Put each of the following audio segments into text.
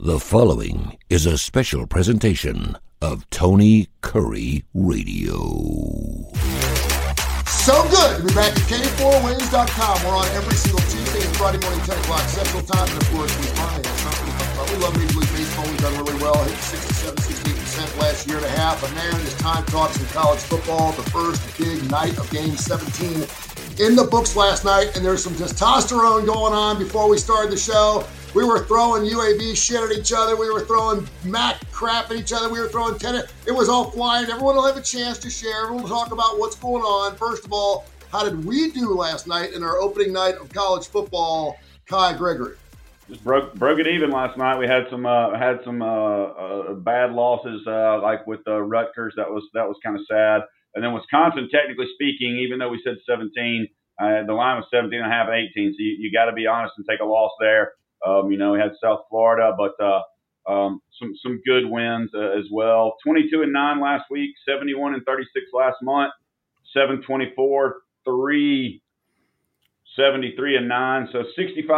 The following is a special presentation of Tony Curry Radio. So good to be back at K4Wings.com. We're on every single Tuesday and Friday morning, 10 o'clock Central Time. And of course, we finally have something to talk about. We love Major League Baseball. We've done really well. Hit 67, 68% last year and a half. And man, it's time to talk some college football. The first big night of Game 17 in the books last night. And there's some testosterone going on before we started the show. We were throwing UAB shit at each other. We were throwing Mac crap at each other. We were throwing tennis. It was all flying. Everyone will have a chance to share. Everyone will talk about what's going on. First of all, how did we do last night in our opening night of college football? Kai Gregory. Just broke it even last night. We had some bad losses, like with Rutgers. That was kind of sad. And then Wisconsin, technically speaking, even though we said 17, the line was 17.5, 18. So you got to be honest and take a loss there. We had South Florida, but some good wins as well. 22-9 last week, 71-36 last month, 7-24, 3, 73-9. So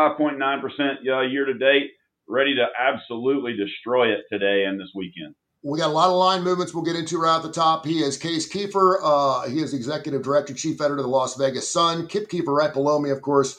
65.9% year to date. Ready to absolutely destroy it today and this weekend. We got a lot of line movements we'll get into right at the top. He is Case Kiefer. He is Executive Director, Chief Editor of the Las Vegas Sun. Kip Kiefer right below me, of course.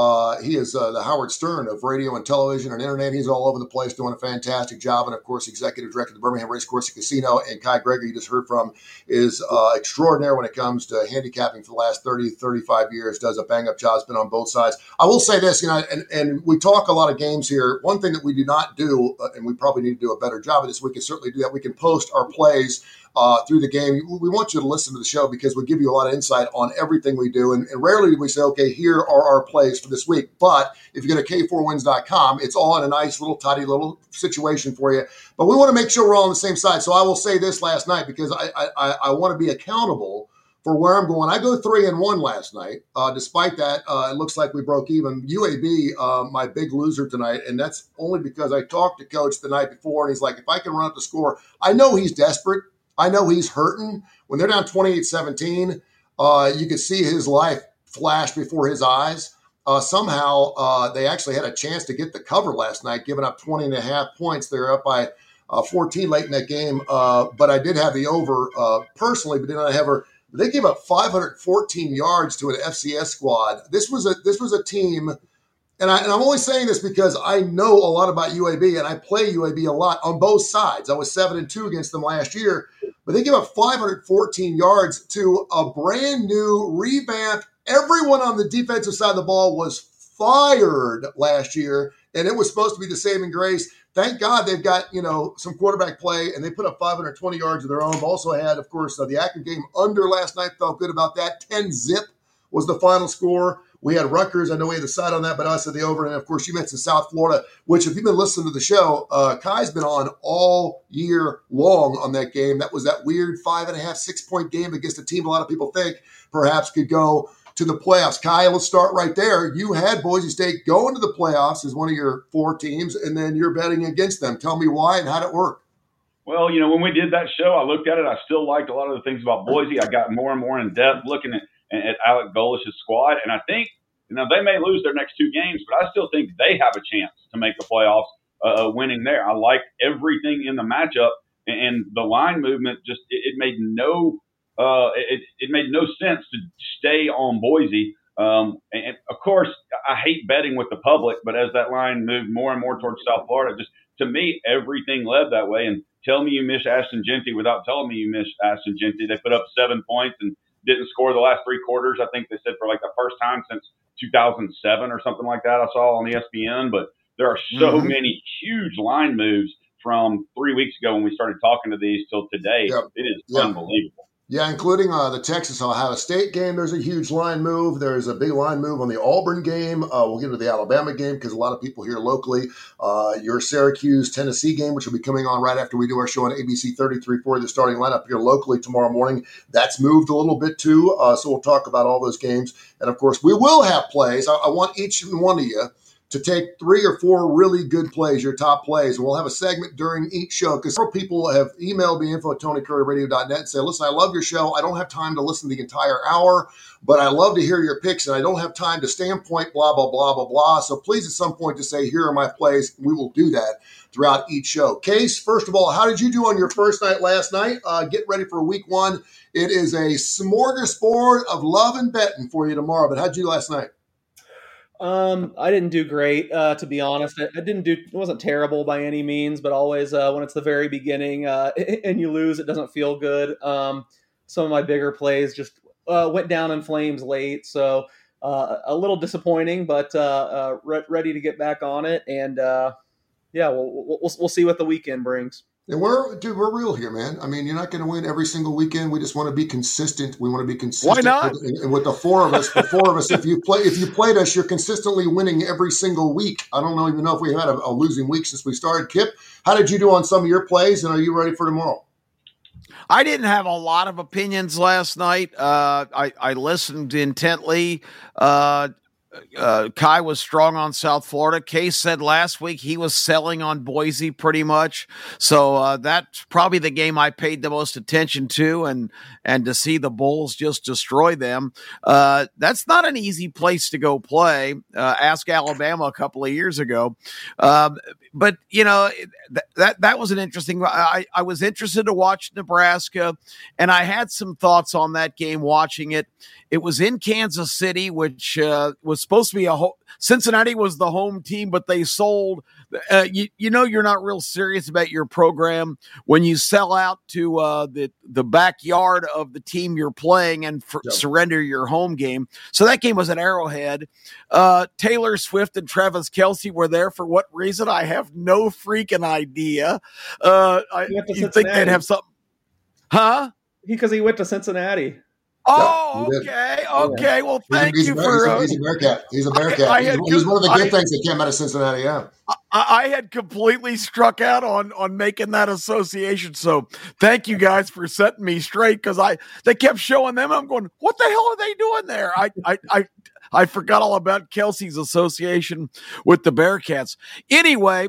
He is the Howard Stern of radio and television and internet. He's all over the place doing a fantastic job. And, of course, Executive Director of the Birmingham Racecourse and Casino. And Kai Gregory, you just heard from, is extraordinary when it comes to handicapping for the last 30, 35 years. Does a bang-up job. Has been on both sides. I will say this, and we talk a lot of games here. One thing that we do not do, and we probably need to do a better job of this, we can certainly do that. We can post our plays through the game. We want you to listen to the show because we give you a lot of insight on everything we do. And rarely do we say, okay, here are our plays for this week. But if you go to K4Wins.com, it's all in a nice little tidy little situation for you. But we want to make sure we're all on the same side. So I will say this last night because I want to be accountable for where I'm going. I go 3-1 last night. Despite that, it looks like we broke even. UAB, my big loser tonight, and that's only because I talked to Coach the night before, and he's like, if I can run up the score, I know he's desperate. I know he's hurting. When they're down 28-17, you could see his life flash before his eyes. Somehow, they actually had a chance to get the cover last night, giving up 20.5 points. They're up by 14 late in that game. But I did have the over personally, but did not have her. They gave up 514 yards to an FCS squad. This was a team. And I'm only saying this because I know a lot about UAB, and I play UAB a lot on both sides. I was 7-2 against them last year, but they gave up 514 yards to a brand new, revamped. Everyone on the defensive side of the ball was fired last year, and it was supposed to be the saving grace. Thank God they've got, some quarterback play, and they put up 520 yards of their own. Also had, of course, the Akron game under last night. Felt good about that. 10-zip was the final score. We had Rutgers. I know we had the side on that, but us at the over. And, of course, you mentioned South Florida, which if you've been listening to the show, Kai's been on all year long on that game. That was that weird 5.5, 6-point game against a team a lot of people think perhaps could go to the playoffs. Kai, let's start right there. You had Boise State going to the playoffs as one of your 4 teams, and then you're betting against them. Tell me why and how did it work? Well, when we did that show, I looked at it. I still liked a lot of the things about Boise. I got more and more in depth looking at Alec Golish's squad. And I think, they may lose their next 2 games, but I still think they have a chance to make the playoffs winning there. I like everything in the matchup, and the line movement just, it made no sense to stay on Boise. And of course, I hate betting with the public, but as that line moved more and more towards South Florida, just to me, everything led that way. And tell me you miss Ashton Jeanty without telling me you miss Ashton Jeanty. They put up 7 points and didn't score the last 3 quarters. I think they said for like the first time since 2007 or something like that. I saw on ESPN, but there are so many huge line moves from 3 weeks ago when we started talking to these till today. Yep. It is unbelievable. Yeah, including the Texas-Ohio State game. There's a huge line move. There's a big line move on the Auburn game. We'll get to the Alabama game because a lot of people here locally. Your Syracuse-Tennessee game, which will be coming on right after we do our show on ABC 33.4, the starting lineup here locally tomorrow morning. That's moved a little bit too, so we'll talk about all those games. And, of course, we will have plays. I want each and one of you to take 3 or 4 really good plays, your top plays. And we'll have a segment during each show because several people have emailed me, info@TonyCurryRadio.net, and say, listen, I love your show. I don't have time to listen the entire hour, but I love to hear your picks, and I don't have time to standpoint, blah, blah, blah, blah, blah. So please at some point to say, here are my plays. We will do that throughout each show. Case, first of all, how did you do on your first night last night? Get ready for week 1. It is a smorgasbord of love and betting for you tomorrow. But how'd you do last night? I didn't do great, to be honest. It wasn't terrible by any means, but always when it's the very beginning and you lose, it doesn't feel good. Some of my bigger plays just went down in flames late, so a little disappointing, but ready to get back on it. And we'll see what the weekend brings. And we're real here, man. I mean, you're not going to win every single weekend. We just want to be consistent. We want to be consistent. Why not? With the four of us, if you played us, you're consistently winning every single week. I don't even know if we had a losing week since we started. Kip, how did you do on some of your plays, and are you ready for tomorrow? I didn't have a lot of opinions last night. I listened intently. Kai was strong on South Florida. Case said last week he was selling on Boise pretty much. So that's probably the game I paid the most attention to, and to see the Bulls just destroy them. That's not an easy place to go play. Ask Alabama a couple of years ago. But, you know, that was an interesting – I was interested to watch Nebraska, and I had some thoughts on that game watching it. It was in Kansas City, which was supposed to be Cincinnati was the home team, but they sold. You know you're not real serious about your program when you sell out to the backyard of the team you're playing and surrender your home game. So that game was at Arrowhead. Taylor Swift and Travis Kelce were there for what reason? I have no freaking idea. You think they'd have something? Huh? Because he went to Cincinnati. Oh, okay. Well, thank you for. He's a Bearcat. He's a Bearcat. He's one of the good things that came out of Cincinnati. Yeah, I had completely struck out on making that association. So thank you guys for setting me straight because they kept showing them. I'm going, what the hell are they doing there? I forgot all about Kelsey's association with the Bearcats. Anyway,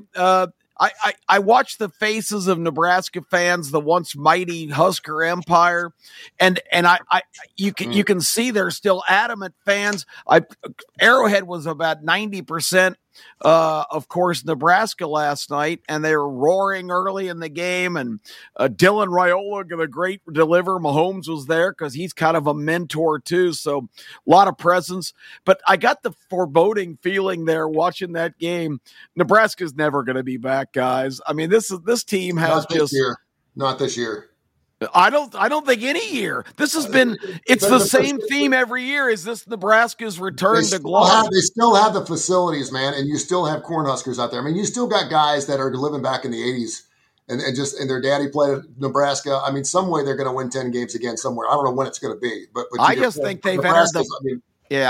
I watched the faces of Nebraska fans, the once mighty Husker Empire, and you can see they're still adamant fans. Arrowhead was about 90%. Of course, Nebraska last night, and they were roaring early in the game. And Dylan Raiola, the great deliver. Mahomes was there because he's kind of a mentor too. So a lot of presence. But I got the foreboding feeling there watching that game. Nebraska's never going to be back, guys. I mean, this team has not this year. I don't think any year. This has been it's the same theme every year. Is this Nebraska's return to glory? They still have the facilities, man, and you still have Cornhuskers out there. I mean, you still got guys that are living back in the 80s and their daddy played at Nebraska. I mean, some way they're going to win 10 games again somewhere. I don't know when it's going to be, but I just think they've entered the.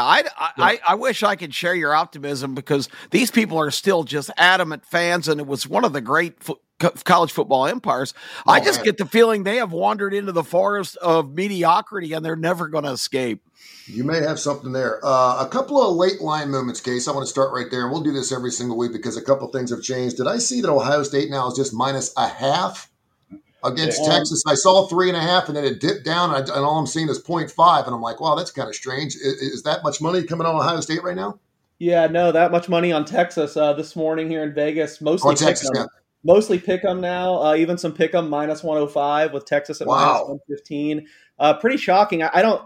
I wish I could share your optimism because these people are still just adamant fans, and it was one of the great college football empires. I just get the feeling they have wandered into the forest of mediocrity, and they're never going to escape. You may have something there. A couple of late line movements, Case. I want to start right there, and we'll do this every single week because a couple of things have changed. Did I see that Ohio State now is just -0.5 against Texas? I saw 3.5, and then it dipped down, and all I'm seeing is 0.5, and I'm like, wow, that's kind of strange. Is that much money coming on Ohio State right now? Yeah, no, that much money on Texas this morning here in Vegas. Mostly pick 'em now. Even some pick 'em -105 with Texas at -115. Pretty shocking.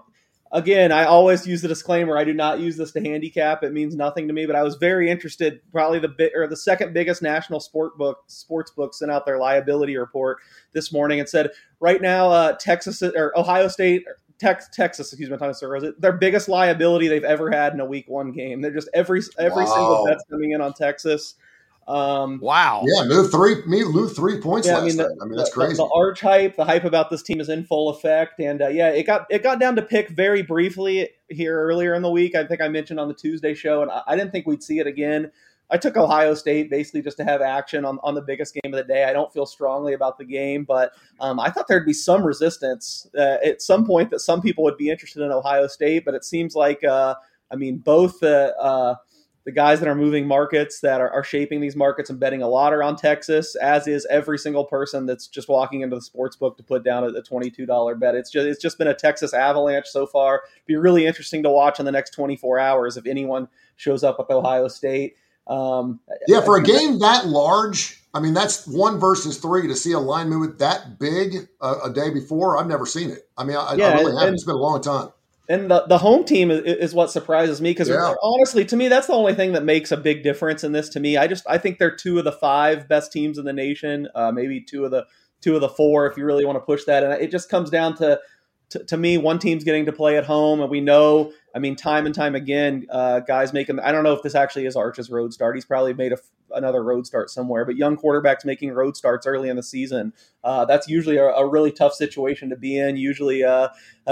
I always use the disclaimer. I do not use this to handicap. It means nothing to me. But I was very interested. Probably the second biggest national sports book sent out their liability report this morning and said right now Ohio State. Texas, excuse me, their biggest liability they've ever had in a week 1 game. They're just every single bet's coming in on Texas. Wow. Yeah, lose 3 points last night. I mean, that's crazy. The arch hype, the hype about this team is in full effect. And it got down to pick very briefly here earlier in the week. I think I mentioned on the Tuesday show, and I didn't think we'd see it again. I took Ohio State basically just to have action on the biggest game of the day. I don't feel strongly about the game, but I thought there'd be some resistance at some point that some people would be interested in Ohio State, but it seems like, both the guys that are moving markets that are shaping these markets and betting a lot are on Texas, as is every single person that's just walking into the sports book to put down a $22 bet. It's just been a Texas avalanche so far. It'd be really interesting to watch in the next 24 hours if anyone shows up with Ohio State. For a game that large, I mean, that's 1 versus 3 to see a line movement that big a day before. I've never seen it. I mean, I really haven't. It's been a long time. And the home team is what surprises me because honestly, to me, that's the only thing that makes a big difference in this. To me, I think they're 2 of the 5 best teams in the nation, maybe 2 of the 4 if you really want to push that. And it just comes down to me, one team's getting to play at home, and we know, I mean, time and time again, guys making. I don't know if this actually is Arch's road start. He's probably made another road start somewhere, but young quarterbacks making road starts early in the season, that's usually a really tough situation to be in. Usually a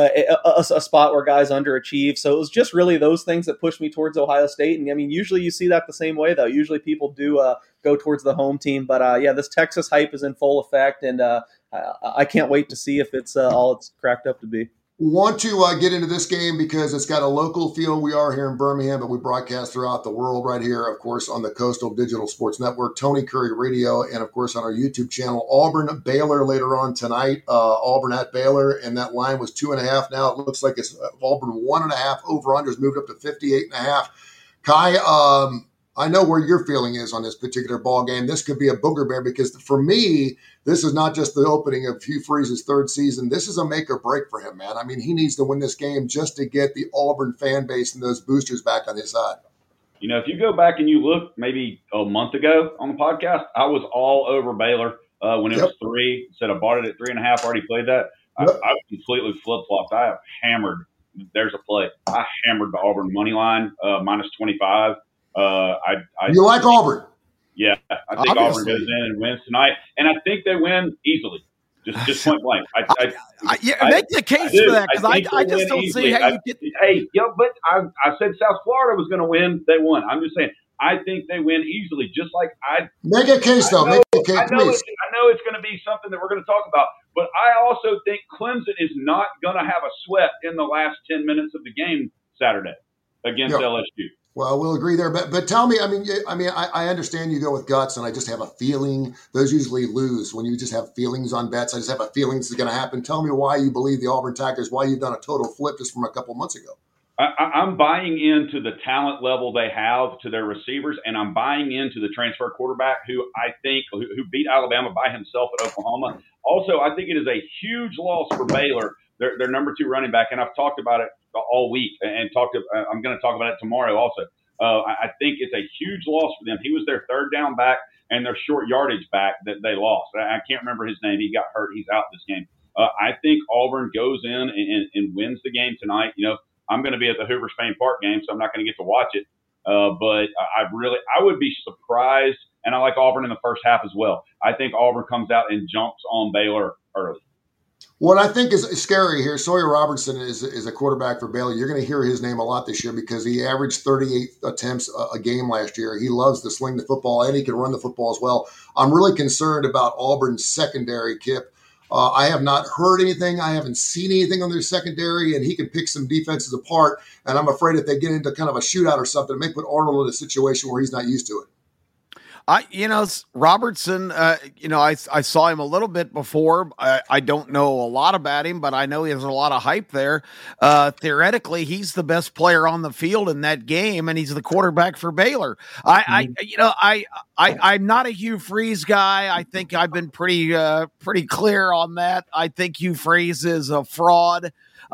spot where guys underachieve. So it was just really those things that pushed me towards Ohio State. And I mean, usually you see that the same way though. Usually people do go towards the home team, but this Texas hype is in full effect, and I can't wait to see if it's all it's cracked up to be. Want to get into this game because it's got a local feel. We are here in Birmingham, but we broadcast throughout the world right here, of course, on the Coastal Digital Sports Network, Tony Curry Radio, and, of course, on our YouTube channel. Auburn-Baylor later on tonight, Auburn at Baylor, and that line was 2.5. Now it looks like it's Auburn 1.5. Over-unders moved up to 58.5. Kai, I know where your feeling is on this particular ball game. This could be a booger bear because for me, this is not just the opening of Hugh Freeze's 3rd season. This is a make or break for him, man. I mean, he needs to win this game just to get the Auburn fan base and those boosters back on his side. You know, if you go back and you look maybe a month ago on the podcast, I was all over Baylor when it was 3. Said I bought it at 3.5. Already played that. I completely flip-flopped. I have hammered. There's a play. I hammered the Auburn money line minus 25. You like Auburn? Yeah, I think Obviously. Auburn goes in and wins tonight, and I think they win easily, just point blank. Make the case for that because I just don't see how you get. Hey, but I said South Florida was going to win. They won. I'm just saying. I think they win easily, just like I. Make a case, though. Make a case, please. I know it's going to be something that we're going to talk about, but I also think Clemson is not going to have a sweat in the last 10 minutes of the game Saturday against LSU. Well, we'll agree there, but tell me, I understand you go with guts, and I just have a feeling those usually lose when you just have feelings on bets. I just have a feeling this is going to happen. Tell me why you believe the Auburn Tigers, why you've done a total flip just from a couple months ago. I'm buying into the talent level they have to their receivers, and I'm buying into the transfer quarterback who I think who beat Alabama by himself at Oklahoma. Also, I think it is a huge loss for Baylor, their number 2 running back, and I've talked about it all week and I'm going to talk about it tomorrow also. I think it's a huge loss for them. He was their 3rd down back and their short yardage back that they lost. I can't remember his name. He got hurt. He's out this game. I think Auburn goes in and wins the game tonight. You know, I'm going to be at the Hoover Spain Park game, so I'm not going to get to watch it. But I would be surprised, and I like Auburn in the first half as well. I think Auburn comes out and jumps on Baylor early. What I think is scary here, Sawyer Robertson is a quarterback for Baylor. You're going to hear his name a lot this year because he averaged 38 attempts a game last year. He loves to sling the football, and he can run the football as well. I'm really concerned about Auburn's secondary, Kip. I have not heard anything. I haven't seen anything on their secondary, and he can pick some defenses apart. And I'm afraid if they get into kind of a shootout or something, it may put Arnold in a situation where he's not used to it. Robertson, I saw him a little bit before. I don't know a lot about him, but I know there's a lot of hype there. Theoretically, he's the best player on the field in that game, and he's the quarterback for Baylor. I'm not a Hugh Freeze guy. I think I've been pretty clear on that. I think Hugh Freeze is a fraud.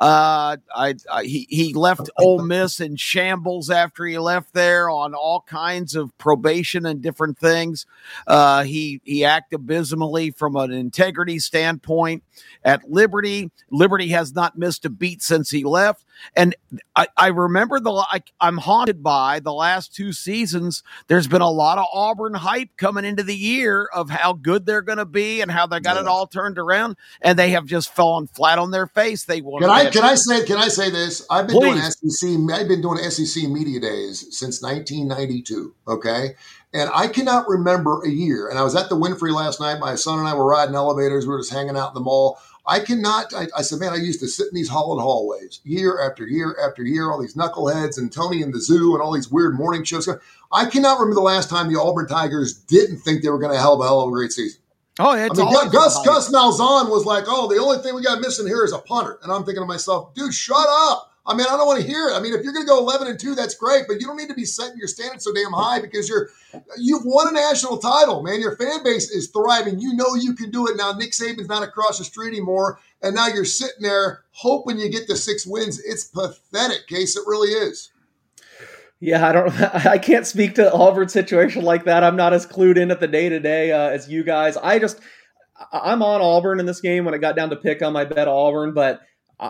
He left Ole Miss in shambles after he left there on all kinds of probation and different things. He acted abysmally from an integrity standpoint at Liberty. Liberty has not missed a beat since he left. And I remember I'm haunted by the last 2 seasons. There's been a lot of Auburn hype coming into the year of how good they're going to be and how they got it all turned around, and they have just fallen flat on their face. They will. Can I say this? I've been doing SEC media days since 1992. Okay. And I cannot remember a year. And I was at the Winfrey last night. My son and I were riding elevators. We were just hanging out in the mall. I cannot. I said, man, I used to sit in these hollowed hallways year after year after year, all these knuckleheads and Tony and the Zoo and all these weird morning shows. I cannot remember the last time the Auburn Tigers didn't think they were going to have a hell of a great season. Oh, yeah. Gus Malzahn was like, oh, the only thing we got missing here is a punter. And I'm thinking to myself, dude, shut up. I mean, I don't want to hear it. I mean, if you're going to go 11-2, that's great, but you don't need to be setting your standards so damn high because you've won a national title, man. Your fan base is thriving. You know you can do it now. Nick Saban's not across the street anymore, and now you're sitting there hoping you get the 6 wins. It's pathetic, Case. It really is. Yeah, I can't speak to Auburn's situation like that. I'm not as clued in at the day-to-day as you guys. I'm on Auburn in this game. When it got down to pick 'em, I bet Auburn, but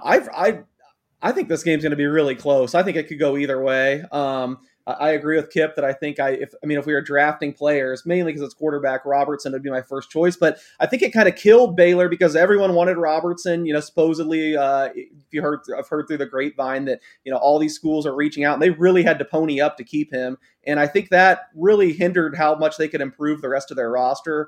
I think this game's going to be really close. I think it could go either way. I agree with Kip that I think if we were drafting players, mainly because it's quarterback, Robertson would be my first choice. But I think it kind of killed Baylor because everyone wanted Robertson. Supposedly, I've heard through the grapevine that all these schools are reaching out, and they really had to pony up to keep him. And I think that really hindered how much they could improve the rest of their roster.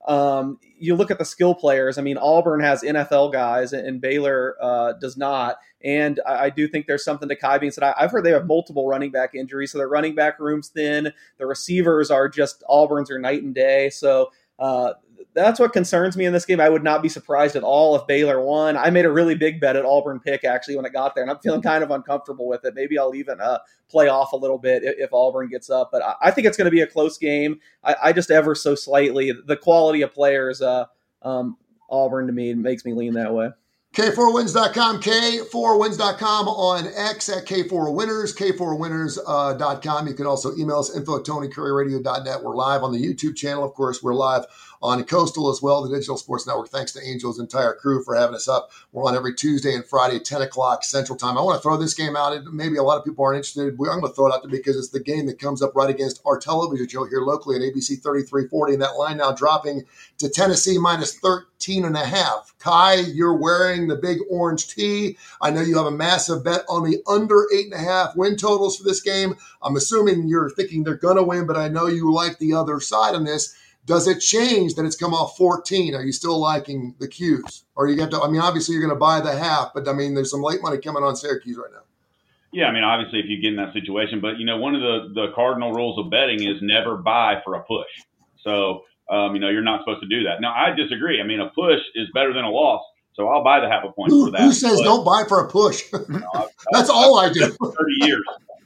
You look at the skill players. I mean, Auburn has NFL guys and Baylor does not. And I do think there's something to Kai being said. I've heard they have multiple running back injuries, so their running back room's thin. The receivers are just Auburn's are night and day. So that's what concerns me in this game. I would not be surprised at all if Baylor won. I made a really big bet at Auburn pick actually when it got there, and I'm feeling kind of uncomfortable with it. Maybe I'll even play off a little bit if Auburn gets up. But I think it's going to be a close game. I just ever so slightly. The quality of players, Auburn to me makes me lean that way. K4wins.com, K4wins.com on X at K4Winners, K4Winners.com. You can also email us, info@TonyCurryRadio.net. We're live on the YouTube channel. Of course, we're live on Coastal as well, the Digital Sports Network. Thanks to Angel's entire crew for having us up. We're on every Tuesday and Friday at 10 o'clock Central Time. I want to throw this game out. Maybe a lot of people aren't interested. I'm going to throw it out there because it's the game that comes up right against our television show here locally at ABC 3340. And that line now dropping to Tennessee minus 13.5. Kai, you're wearing the big orange tee. I know you have a massive bet on the under 8.5 win totals for this game. I'm assuming you're thinking they're going to win, but I know you like the other side on this. Does it change that it's come off 14? Are you still liking the Qs? Or you get to, obviously you're going to buy the half, but there's some late money coming on Syracuse right now. Yeah, obviously if you get in that situation, but one of the cardinal rules of betting is never buy for a push. So, you're not supposed to do that. Now, I disagree. A push is better than a loss. So I'll buy the half a point for that. Who says don't buy for a push? That's all I do. 30 years.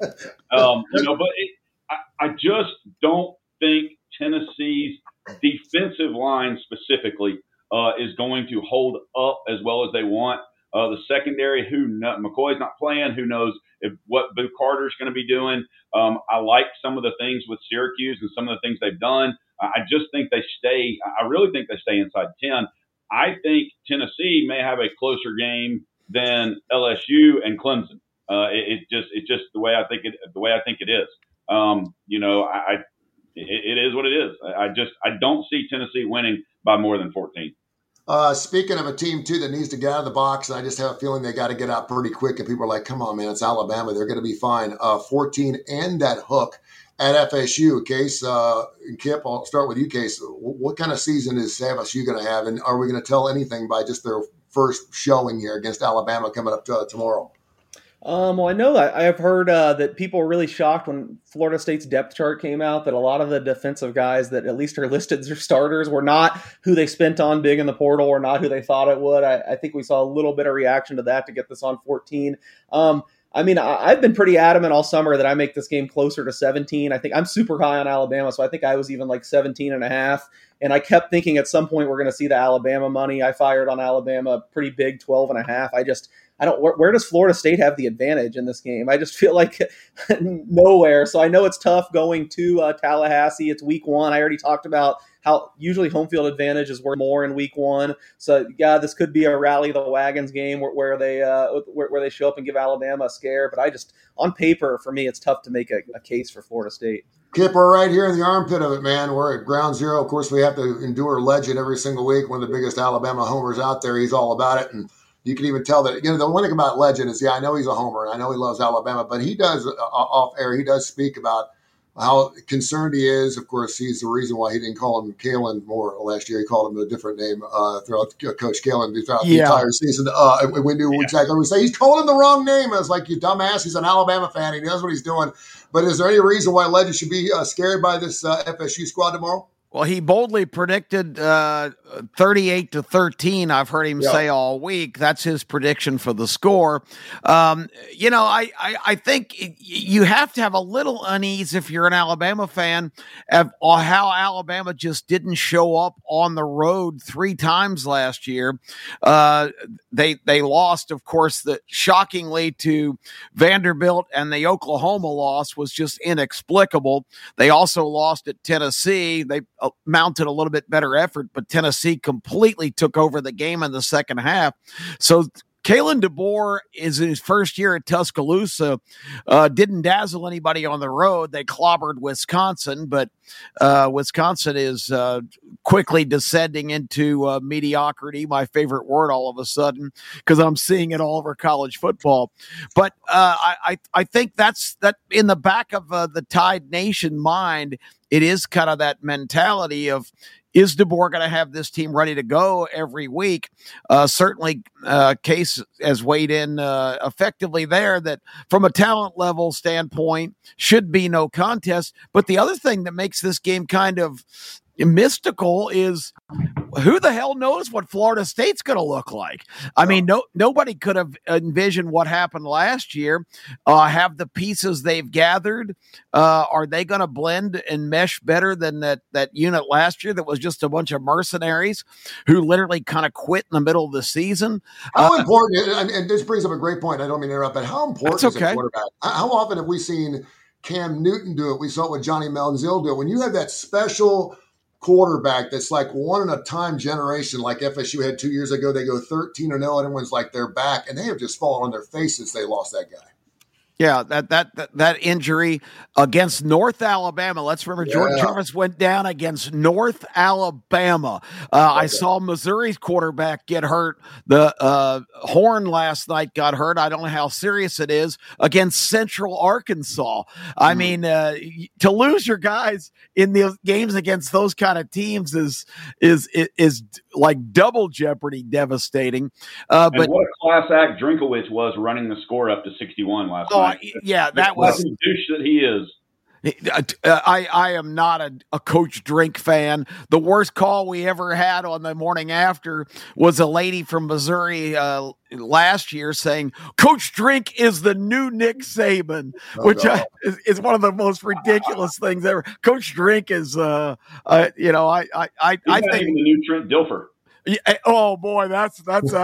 But I just don't think Tennessee's defensive line specifically is going to hold up as well as they want. The secondary, McCoy's not playing. Who knows what Boo Carter's going to be doing. I like some of the things with Syracuse and some of the things they've done. I just think I really think they stay inside 10. I think Tennessee may have a closer game than LSU and Clemson. It's just the way I think it is. It is what it is. I don't see Tennessee winning by more than 14. Speaking of a team, too, that needs to get out of the box, and I just have a feeling they got to get out pretty quick, and people are like, come on, man, it's Alabama. They're going to be fine. 14 and that hook at FSU. Case, Kip, I'll start with you, Case. What kind of season is FSU going to have, and are we going to tell anything by just their first showing here against Alabama coming up tomorrow? Well, I know that I have heard that people were really shocked when Florida State's depth chart came out that a lot of the defensive guys that at least are listed as starters were not who they spent on big in the portal or not who they thought it would. I think we saw a little bit of reaction to that to get this on 14. I've been pretty adamant all summer that I make this game closer to 17. I think I'm super high on Alabama, so I think I was even like 17.5. And I kept thinking at some point we're going to see the Alabama money. I fired on Alabama pretty big, 12.5. Where does Florida State have the advantage in this game? I just feel like nowhere. So I know it's tough going to Tallahassee. It's week 1. I already talked about how usually home field advantage is worth more in week 1. So yeah, this could be a rally the wagons game where they show up and give Alabama a scare. But on paper, for me, it's tough to make a case for Florida State. Kip, we're right here in the armpit of it, man. We're at ground zero. Of course, we have to endure Legend every single week. One of the biggest Alabama homers out there. He's all about it. And you can even tell that, the one thing about Legend is, I know he's a homer and I know he loves Alabama, but he does off air. He does speak about how concerned he is. Of course, he's the reason why he didn't call him Kalen Moore last year. He called him a different name throughout Coach Kalen throughout the entire season. We knew exactly what we say. He's calling him the wrong name. I was like, you dumbass. He's an Alabama fan. He knows what he's doing. But is there any reason why Legends should be scared by this FSU squad tomorrow? Well, he boldly predicted 38-13. I've heard him say all week. That's his prediction for the score. I think you have to have a little unease if you're an Alabama fan of how Alabama just didn't show up on the road 3 times last year. They lost, of course, shockingly to Vanderbilt, and the Oklahoma loss was just inexplicable. They also lost at Tennessee. They mounted a little bit better effort, but Tennessee completely took over the game in the second half. So Kalen DeBoer is in his first year at Tuscaloosa, didn't dazzle anybody on the road. They clobbered Wisconsin, but Wisconsin is quickly descending into mediocrity, my favorite word all of a sudden, because I'm seeing it all over college football. But I think that in the back of the Tide Nation mind, it is kind of that mentality of, is DeBoer going to have this team ready to go every week? Certainly, Case has weighed in effectively there that from a talent level standpoint should be no contest. But the other thing that makes this game kind of mystical is who the hell knows what Florida State's going to look like. I mean, nobody could have envisioned what happened last year. Have the pieces they've gathered, are they going to blend and mesh better than that unit last year that was just a bunch of mercenaries who literally kind of quit in the middle of the season? How important, and this brings up a great point, I don't mean to interrupt, but how important is a quarterback? How often have we seen Cam Newton do it? We saw it with Johnny Manziel do it. When you have that special quarterback that's like one in a time generation, like FSU had 2 years ago, they go 13-0, and everyone's like they're back, and they have just fallen on their faces. They lost that guy. Yeah, that injury against North Alabama. Let's remember Jordan Travis went down against North Alabama. I saw Missouri's quarterback get hurt. The Horn last night got hurt. I don't know how serious it is against Central Arkansas. I mean, to lose your guys in the games against those kind of teams is like double jeopardy, devastating. But what a class act Drinkowitz was running the score up to 61 last night. Yeah, that was the douche that he is. I am not a Coach Drink fan. The worst call we ever had on the morning after was a lady from Missouri last year saying Coach Drink is the new Nick Saban, which is one of the most ridiculous things ever. Coach Drink is, I think the new Trent Dilfer. Yeah, oh boy, that's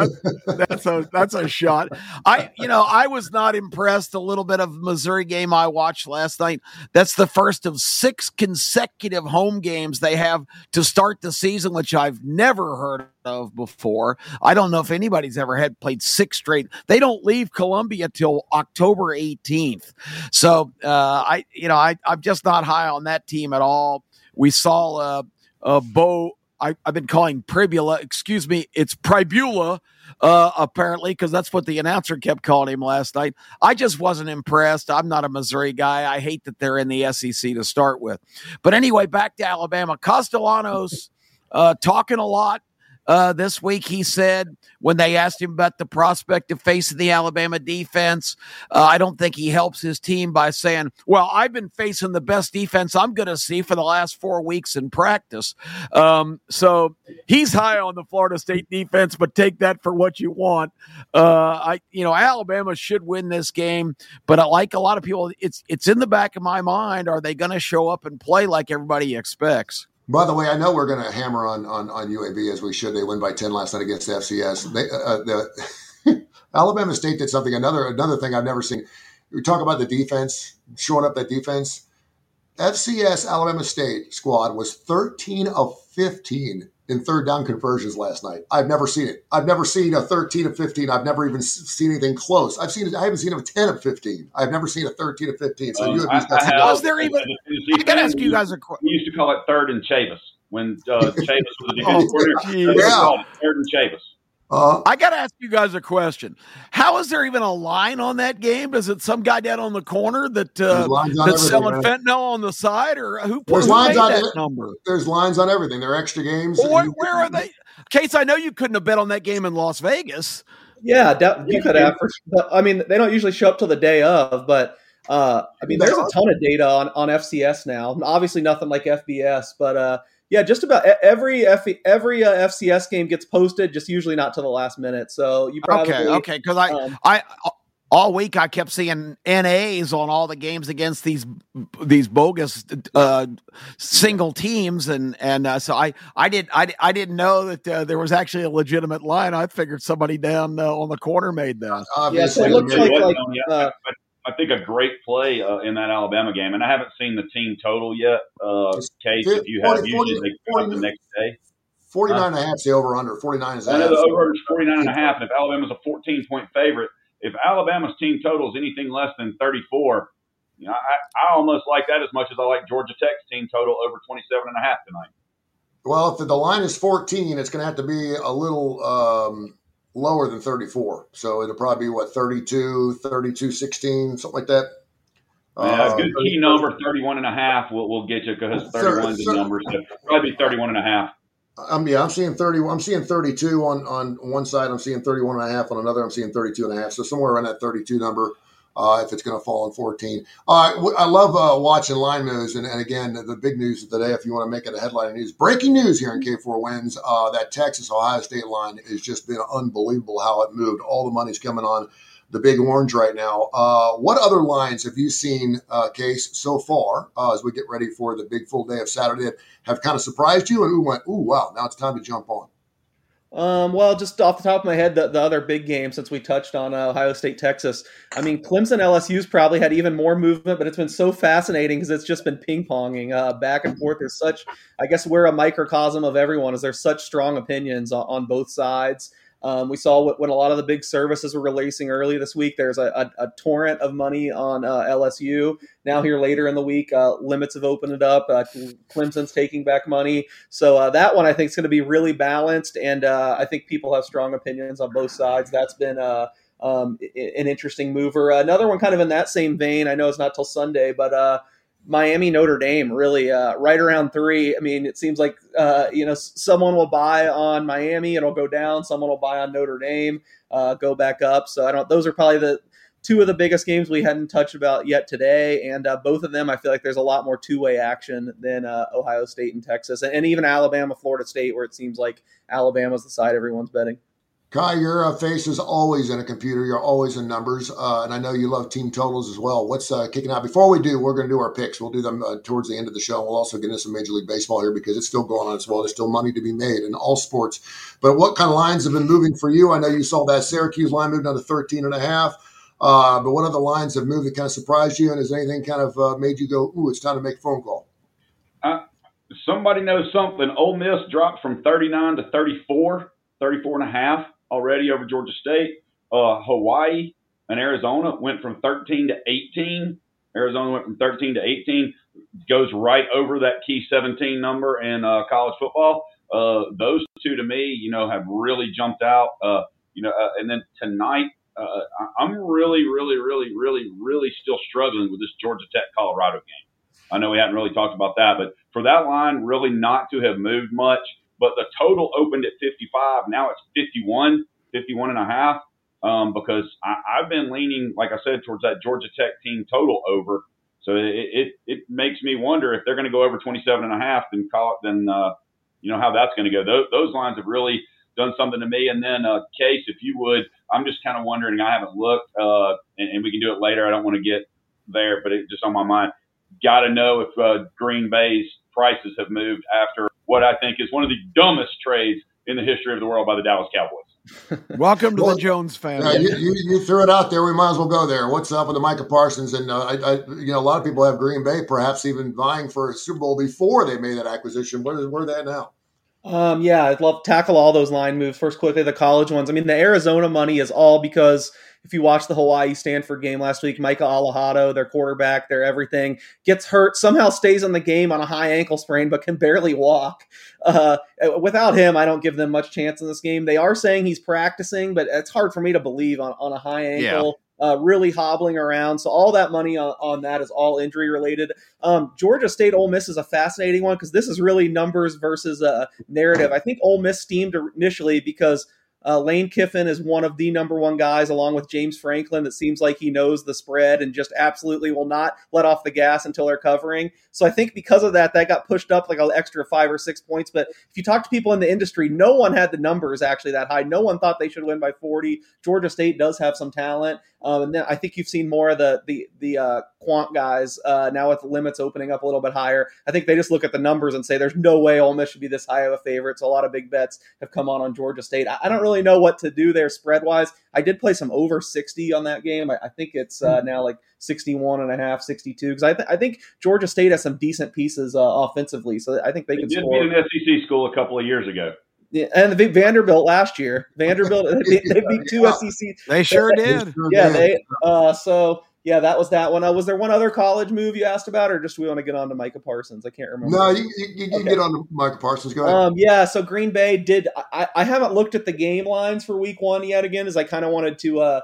a shot. I was not impressed. A little bit of Missouri game I watched last night. That's the first of 6 consecutive home games they have to start the season, which I've never heard of before. I don't know if anybody's ever played 6 straight. They don't leave Columbia till October 18th. So I'm just not high on that team at all. We saw Bo. I've been calling Pribula. Excuse me, it's Pribula, apparently, because that's what the announcer kept calling him last night. I just wasn't impressed. I'm not a Missouri guy. I hate that they're in the SEC to start with. But anyway, back to Alabama. Castellanos talking a lot. This week, he said, when they asked him about the prospect of facing the Alabama defense, I don't think he helps his team by saying, well, I've been facing the best defense I'm going to see for the last 4 weeks in practice. So he's high on the Florida State defense, but take that for what you want. Alabama should win this game, but like a lot of people, it's in the back of my mind. Are they going to show up and play like everybody expects? By the way, I know we're going to hammer on UAB as we should. They win by 10 last night against the FCS. Alabama State did something. Another thing I've never seen. We talk about the defense, showing up that defense. FCS Alabama State squad was 13 of 15 in third down conversions last night. I've never seen it. I've never seen a 13 of 15. I've never even seen anything close. I haven't seen a 10 of 15. I've never seen a 13 of 15. So was there even? I got to ask you guys a question. We used to call it third and Chavis when Chavis was the defensive coordinator. Yeah, third and Chavis. I got to ask you guys a question. How is there even a line on that game? Is it some guy down on the corner that's selling fentanyl on the side, or who made that number? There's lines on everything. There are extra games. Well, where are they? Case, I know you couldn't have bet on that game in Las Vegas. Yeah, you could have. I mean, they don't usually show up till the day of, but there's a ton of data on FCS now. Obviously, nothing like FBS, but yeah, just about every FCS game gets posted, just usually not to the last minute. So you probably okay. Because I all week I kept seeing NAs on all the games against these bogus single teams, and so I didn't know that there was actually a legitimate line. I figured somebody down on the corner made that. Obviously, yeah, so it looks I think a great play in that Alabama game, and I haven't seen the team total yet. Case, if you have, usually they come out the next day. 49.5 is the over-under. 49 is. I know the over is 49.5, and if Alabama's a 14-point favorite, if Alabama's team total is anything less than 34, I almost like that as much as I like Georgia Tech's team total over 27.5 tonight. Well, if the line is 14, it's going to have to be a little lower than 34. So it'll probably be 32, 16, something like that. A good key number, 31.5 will get you, because 31 is the number. So probably 31.5. I'm seeing 30. I'm seeing 32 on one side. I'm seeing 31.5 on another. I'm seeing 32.5. So somewhere around that 32 number, if it's going to fall on 14. I love watching line moves. And again, the big news of the day, if you want to make it a headline news, breaking news here in K4 Wins, that Texas-Ohio State line has just been unbelievable how it moved. All the money's coming on the Big Orange right now. What other lines have you seen, Case, so far as we get ready for the big full day of Saturday that have kind of surprised you and who went, ooh, wow, now it's time to jump on? Well, just off the top of my head, the other big game, since we touched on Ohio State, Texas, I mean, Clemson LSU's probably had even more movement, but it's been so fascinating because it's just been ping-ponging back and forth. There's such, I guess we're a microcosm of everyone, as there's such strong opinions on both sides. We saw when a lot of the big services were releasing early this week, there's a torrent of money on LSU. Now here later in the week, limits have opened it up. Clemson's taking back money. So that one I think is going to be really balanced. And I think people have strong opinions on both sides. That's been an interesting mover. Another one kind of in that same vein, I know it's not till Sunday, but Miami, Notre Dame, really right around 3. I mean, it seems like, someone will buy on Miami, it'll go down. Someone will buy on Notre Dame, go back up. So those are probably the two of the biggest games we hadn't touched about yet today. And both of them, I feel like there's a lot more two-way action than Ohio State and Texas, and even Alabama, Florida State, where it seems like Alabama's the side everyone's betting. Kai, your face is always in a computer. You're always in numbers. And I know you love team totals as well. What's kicking out? Before we do, we're going to do our picks. We'll do them towards the end of the show. We'll also get into some Major League Baseball here because it's still going on as well. There's still money to be made in all sports. But what kind of lines have been moving for you? I know you saw that Syracuse line move down to 13.5. But what other lines have moved that kind of surprised you? And has anything kind of made you go, ooh, it's time to make a phone call? Somebody knows something. Ole Miss dropped from 39 to 34.5. Already over Georgia State. Hawaii and Arizona went from 13 to 18. Arizona went from 13 to 18. Goes right over that key 17 number in college football. Those two to me, have really jumped out. And then tonight, I'm really, really, really, really, really still struggling with this Georgia Tech Colorado game. I know we haven't really talked about that, but for that line really not to have moved much. But the total opened at 55. Now it's 51.5, because I've been leaning, like I said, towards that Georgia Tech team total over. So it makes me wonder if they're going to go over 27.5, then how that's going to go. Those lines have really done something to me. And then, Case, if you would, I'm just kind of wondering, I haven't looked, and we can do it later. I don't want to get there, but it's just on my mind. Got to know if Green Bay's prices have moved after what I think is one of the dumbest trades in the history of the world by the Dallas Cowboys. Welcome to the Jones family. You threw it out there. We might as well go there. What's up with the Micah Parsons? And a lot of people have Green Bay perhaps even vying for a Super Bowl before they made that acquisition. Where are they at now? Yeah, I'd love to tackle all those line moves. First, quickly, the college ones. I mean, the Arizona money is all because if you watch the Hawaii-Stanford game last week, Micah Alejado, their quarterback, their everything, gets hurt, somehow stays in the game on a high ankle sprain, but can barely walk. Without him, I don't give them much chance in this game. They are saying he's practicing, but it's hard for me to believe on a high ankle. Yeah. Really hobbling around. So all that money on that is all injury related. Georgia State Ole Miss is a fascinating one because this is really numbers versus narrative. I think Ole Miss steamed initially because Lane Kiffin is one of the number one guys, along with James Franklin, that seems like he knows the spread and just absolutely will not let off the gas until they're covering. So I think because of that got pushed up like an extra 5 or 6 points. But if you talk to people in the industry, no one had the numbers actually that high. No one thought they should win by 40. Georgia State does have some talent. And then I think you've seen more of the quant guys now with the limits opening up a little bit higher. I think they just look at the numbers and say there's no way Ole Miss should be this high of a favorite. So a lot of big bets have come on Georgia State. I don't really know what to do there spread-wise. I did play some over 60 on that game. I think it's now like 61.5, 62. Because I think Georgia State has some decent pieces offensively. So I think they can score. They did beat an SEC school a couple of years ago. Yeah, and the Vanderbilt last year. Vanderbilt they beat two SEC. They sure did. Yeah, that was that one. Was there one other college move you asked about, or just we want to get on to Micah Parsons? I can't remember. No, you can get on to Micah Parsons. Go ahead. Yeah, so Green Bay did. I haven't looked at the game lines for Week 1 yet. Again, as I kind of wanted to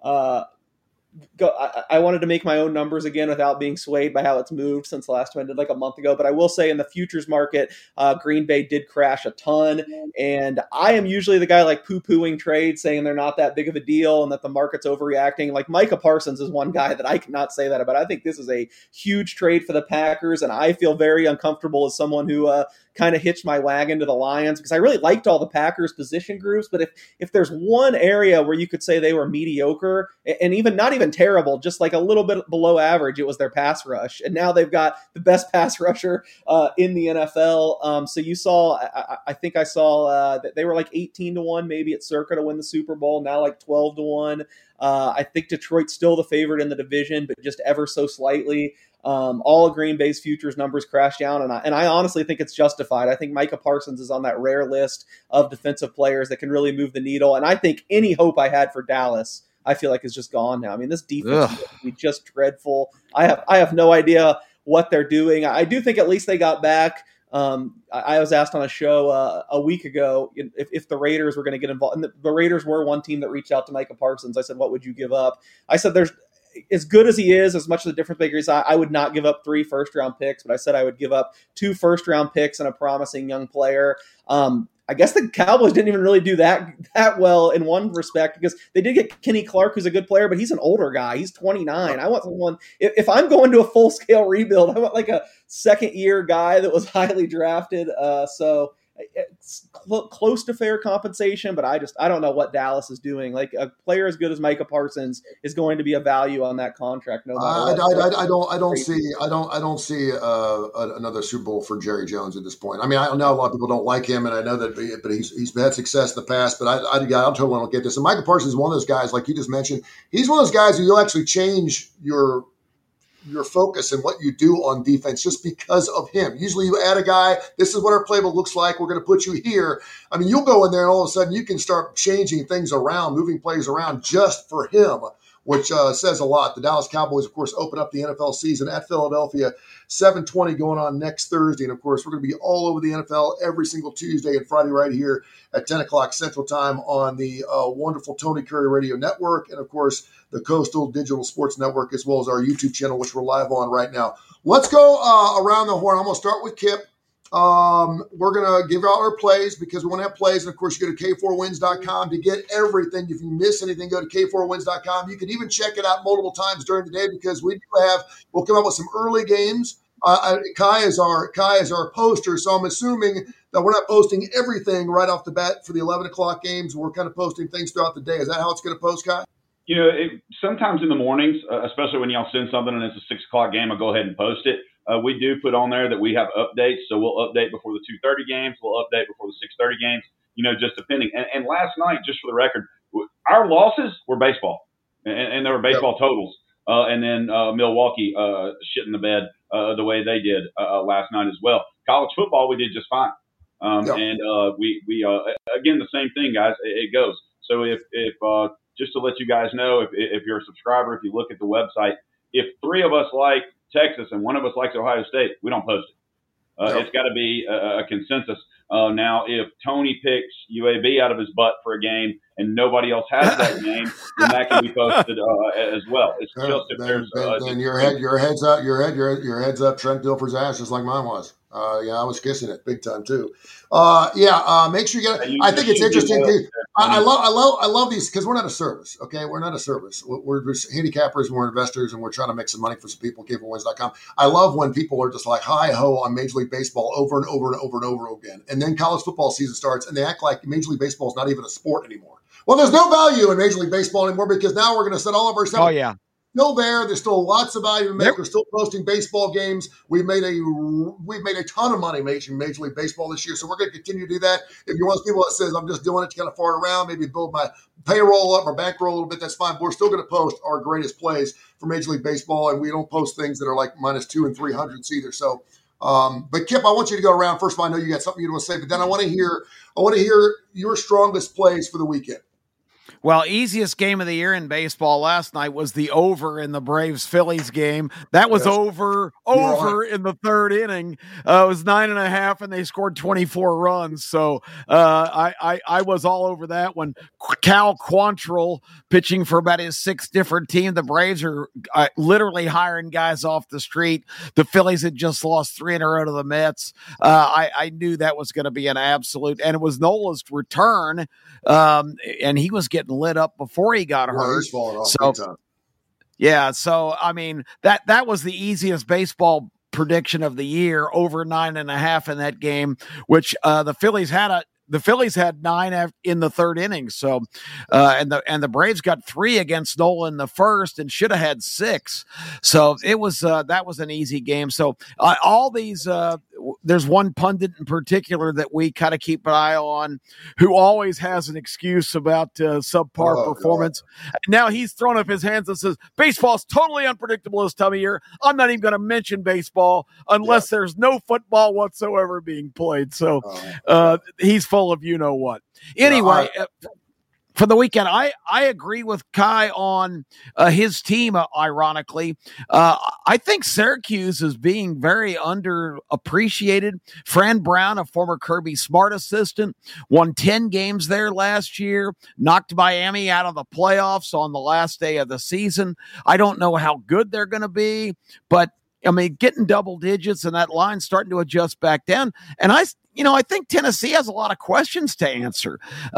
go. I wanted to make my own numbers again without being swayed by how it's moved since the last time I did like a month ago. But I will say in the futures market, Green Bay did crash a ton. And I am usually the guy like poo-pooing trades, saying they're not that big of a deal and that the market's overreacting. Like Micah Parsons is one guy that I cannot say that about. I think this is a huge trade for the Packers. And I feel very uncomfortable as someone who kind of hitched my wagon to the Lions because I really liked all the Packers position groups. But if there's one area where you could say they were mediocre and even not even terrible, just like a little bit below average, it was their pass rush. And now they've got the best pass rusher in the NFL. So you saw, I think I saw that they were like 18-1 maybe at Circa to win the Super Bowl, now like 12-1. I think Detroit's still the favorite in the division, but just ever so slightly. All of Green Bay's futures numbers crashed down, and I honestly think it's justified. I think Micah Parsons is on that rare list of defensive players that can really move the needle, and I think any hope I had for Dallas, I feel like is just gone now. I mean, this defense is going to be just dreadful. I have no idea what they're doing. I do think at least they got back. I was asked on a show a week ago if the Raiders were going to get involved, and the Raiders were one team that reached out to Micah Parsons. I said, what would you give up? I said, there's as good as he is, as much of the difference maker is, I would not give up 3 first-round picks, but I said I would give up 2 first-round picks and a promising young player. I guess the Cowboys didn't even really do that well in one respect because they did get Kenny Clark, who's a good player, but he's an older guy. He's 29. I want someone, if I'm going to a full-scale rebuild, I want like a second-year guy that was highly drafted. So it's close to fair compensation, but I don't know what Dallas is doing. Like a player as good as Micah Parsons is going to be a value on that contract. No matter I don't see another Super Bowl for Jerry Jones at this point. I mean, I know a lot of people don't like him, and I know that, but he's had success in the past. But I totally don't get this. And Micah Parsons is one of those guys, like you just mentioned. He's one of those guys who you'll actually change your focus and what you do on defense just because of him. Usually you add a guy, this is what our playbook looks like, we're going to put you here. I mean, you'll go in there and all of a sudden you can start changing things around, moving plays around just for him, which says a lot. The Dallas Cowboys, of course, open up the NFL season at Philadelphia, 7:20 going on next Thursday. And, of course, we're going to be all over the NFL every single Tuesday and Friday right here at 10 o'clock Central Time on the wonderful Tony Curry Radio Network and, of course, the Coastal Digital Sports Network, as well as our YouTube channel, which we're live on right now. Let's go around the horn. I'm going to start with Kip. We're going to give out our plays because we want to have plays. And, of course, you go to K4Wins.com to get everything. If you miss anything, go to K4Wins.com. You can even check it out multiple times during the day because we'll come up with some early games. Kai is our poster, so I'm assuming that we're not posting everything right off the bat for the 11 o'clock games. We're kind of posting things throughout the day. Is that how it's going to post, Kai? You know, sometimes in the mornings, especially when y'all send something and it's a 6 o'clock game, I'll go ahead and post it. We do put on there that we have updates, so we'll update before the 2:30 games. We'll update before the 6:30 games, just depending. And last night, just for the record, our losses were baseball, and there were baseball totals. And then Milwaukee shit in the bed the way they did last night as well. College football, we did just fine. And we again, the same thing, guys. It goes. So if just to let you guys know, if you're a subscriber, if you look at the website, if 3 of us like Texas and 1 of us likes Ohio State, we don't post it. It's got to be a consensus. Now, if Tony picks UAB out of his butt for a game and nobody else has that game, then that can be posted as well. It's just if there's then your head's up Trent Dilfer's ass, just like mine was. I was kissing it big time too. Make sure you get it. I think it's interesting too. I love these because we're not a service. Okay, we're not a service. We're handicappers and we're investors and we're trying to make some money for some people. KeeferWins.com. I love when people are just like hi ho on Major League Baseball over and over and over and over again, and then college football season starts and they act like Major League Baseball is not even a sport anymore. Well, there's no value in Major League Baseball anymore because now we're going to set all of our stuff. Oh yeah. Still there. There's still lots of value to make. We're still posting baseball games. We've made a ton of money making Major League Baseball this year, so we're going to continue to do that. If you're one of those people that says I'm just doing it to kind of fart around, maybe build my payroll up or bankroll a little bit, that's fine. But we're still going to post our greatest plays for Major League Baseball, and we don't post things that are like -2 and 300s either. So, but Kip, I want you to go around. First of all, I know you got something you want to say, but then I want to hear your strongest plays for the weekend. Well, easiest game of the year in baseball last night was the over in the Braves-Phillies game. That was over in the 3rd inning. It was 9.5, and they scored 24 runs. So I was all over that one. Cal Quantrill pitching for about his 6th different team. The Braves are literally hiring guys off the street. The Phillies had just lost 3 in a row to the Mets. I knew that was going to be an absolute, and it was Nola's return, and he was getting lit up before he got hurt. So I mean that was the easiest baseball prediction of the year, over 9.5 in that game, which the Phillies had 9 in the 3rd inning. So, and the Braves got 3 against Nola in the 1st and should have had 6. So it was, that was an easy game. So all these, there's one pundit in particular that we kind of keep an eye on who always has an excuse about subpar performance. God. Now he's thrown up his hands and says, baseball's totally unpredictable this time of year. I'm not even going to mention baseball unless there's no football whatsoever being played. So he's full of you know what. Anyway, for the weekend, I agree with Kai on his team, ironically. I think Syracuse is being very underappreciated. Fran Brown, a former Kirby Smart assistant, won 10 games there last year, knocked Miami out of the playoffs on the last day of the season. I don't know how good they're going to be, but I mean, getting double digits and that line starting to adjust back down. And I think Tennessee has a lot of questions to answer.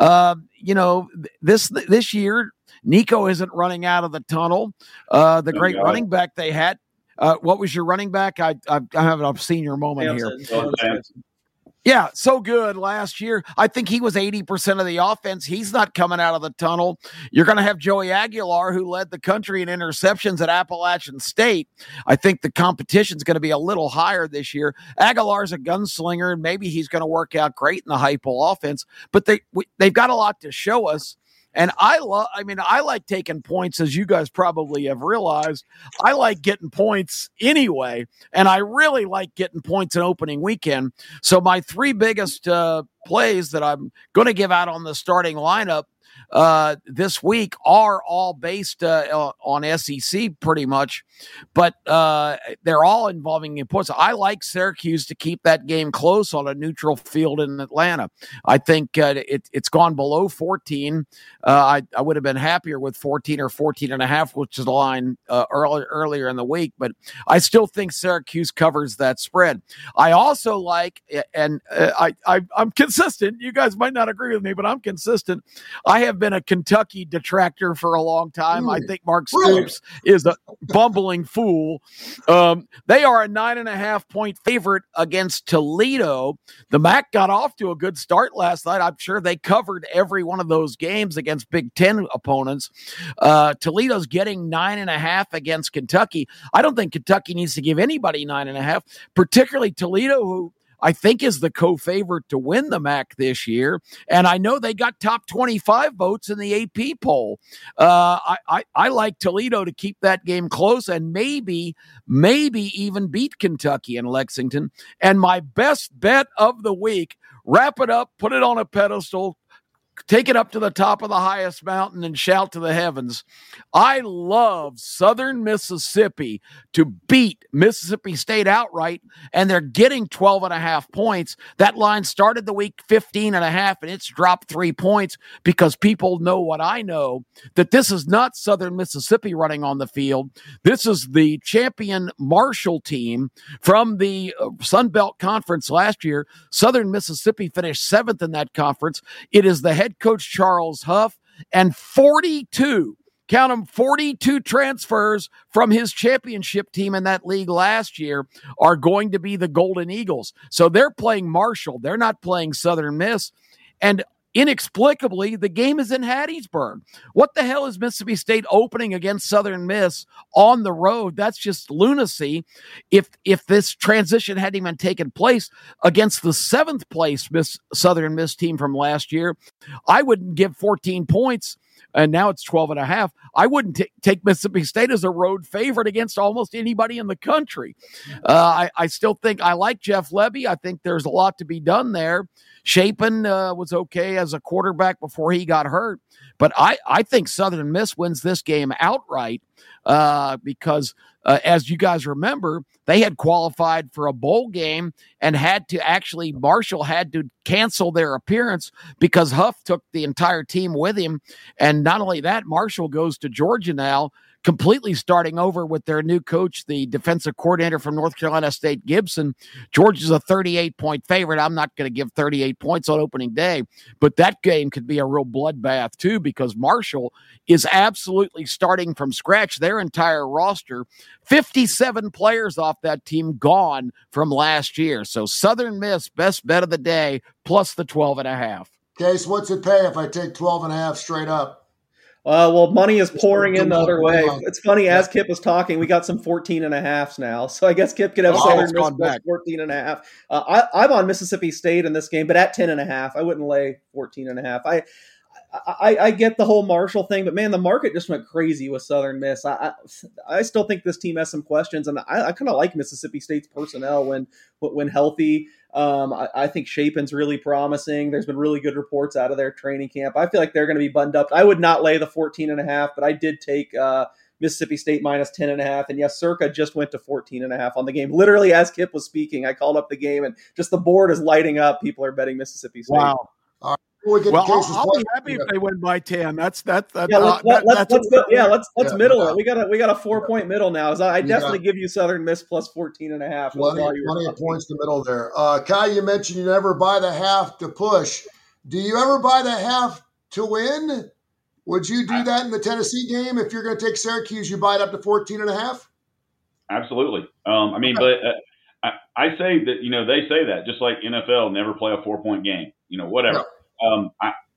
This year, Nico isn't running out of the tunnel. The great running back they had. What was your running back? I have a senior moment here. Yeah, so good last year. I think he was 80% of the offense. He's not coming out of the tunnel. You're going to have Joey Aguilar, who led the country in interceptions at Appalachian State. I think the competition's going to be a little higher this year. Aguilar's a gunslinger, and maybe he's going to work out great in the Heupel offense. But they've got a lot to show us. And I like taking points, as you guys probably have realized. I like getting points anyway, and I really like getting points in opening weekend. So my 3 biggest plays that I'm going to give out on the starting lineup this week are all based on SEC pretty much, but they're all involving points. I like Syracuse to keep that game close on a neutral field in Atlanta. I think it's gone below 14. I would have been happier with 14 or 14.5, which is the line earlier in the week, but I still think Syracuse covers that spread. I also like, and I'm consistent. You guys might not agree with me, but I'm consistent. I have been a Kentucky detractor for a long time. I think Mark Stoops is a bumbling fool. They are a 9.5 point favorite against Toledo. The MAC got off to a good start last night. I'm sure they covered every one of those games against Big Ten opponents. Toledo's getting 9.5 against Kentucky. I don't think Kentucky needs to give anybody 9.5, particularly Toledo, who I think is the co-favorite to win the MAC this year. And I know they got top 25 votes in the AP poll. I like Toledo to keep that game close and maybe even beat Kentucky in Lexington. And my best bet of the week, wrap it up, put it on a pedestal, take it up to the top of the highest mountain and shout to the heavens. I love Southern Mississippi to beat Mississippi State outright, and they're getting 12.5 points. That line started the week 15.5, and it's dropped 3 points because people know what I know, that this is not Southern Mississippi running on the field. This is the champion Marshall team from the Sun Belt Conference last year. Southern Mississippi finished 7th in that conference. It is the head coach Charles Huff and 42, count them, 42 transfers from his championship team in that league last year are going to be the Golden Eagles. So they're playing Marshall. They're not playing Southern Miss. And inexplicably, the game is in Hattiesburg. What the hell is Mississippi State opening against Southern Miss on the road? That's just lunacy. If this transition hadn't even taken place against the 7th place Southern Miss team from last year, I wouldn't give 14 points. And now it's 12.5. I wouldn't take Mississippi State as a road favorite against almost anybody in the country. I still think I like Jeff Lebby. I think there's a lot to be done there. Shapen was okay as a quarterback before he got hurt. But I think Southern Miss wins this game outright because, as you guys remember, they had qualified for a bowl game and Marshall had to cancel their appearance because Huff took the entire team with him. And not only that, Marshall goes to Georgia now, completely starting over with their new coach, the defensive coordinator from North Carolina State, Gibson. Georgia's a 38-point favorite. I'm not going to give 38 points on opening day, but that game could be a real bloodbath too because Marshall is absolutely starting from scratch. Their entire roster, 57 players off that team gone from last year. So Southern Miss, best bet of the day, plus the 12.5. Case, what's it pay if I take 12.5 straight up? Well, money is pouring in the other way. It's funny, as Kip was talking, we got some 14.5s now. So I guess Kip could have Southern Miss plus 14.5. I'm on Mississippi State in this game, but at 10.5. I wouldn't lay 14.5. I get the whole Marshall thing, but man, the market just went crazy with Southern Miss. I still think this team has some questions, and I kind of like Mississippi State's personnel when healthy. I think Shapen's really promising. There's been really good reports out of their training camp. I feel like they're going to be buttoned up. I would not lay the 14.5, but I did take Mississippi State minus 10.5. And yes, Circa just went to 14.5 on the game. Literally, as Kip was speaking, I called up the game, and just the board is lighting up. People are betting Mississippi State. Wow. I'll be happy if they win by 10. Let's middle it. We got a 4-point middle now. So I definitely give you Southern Miss plus 14.5. Plenty of points in the middle there. Kai, you mentioned you never buy the half to push. Do you ever buy the half to win? Would you do that in the Tennessee game? If you're going to take Syracuse, you buy it up to 14.5? Absolutely. But I say that, they say that just like NFL, never play a 4-point game, whatever. No.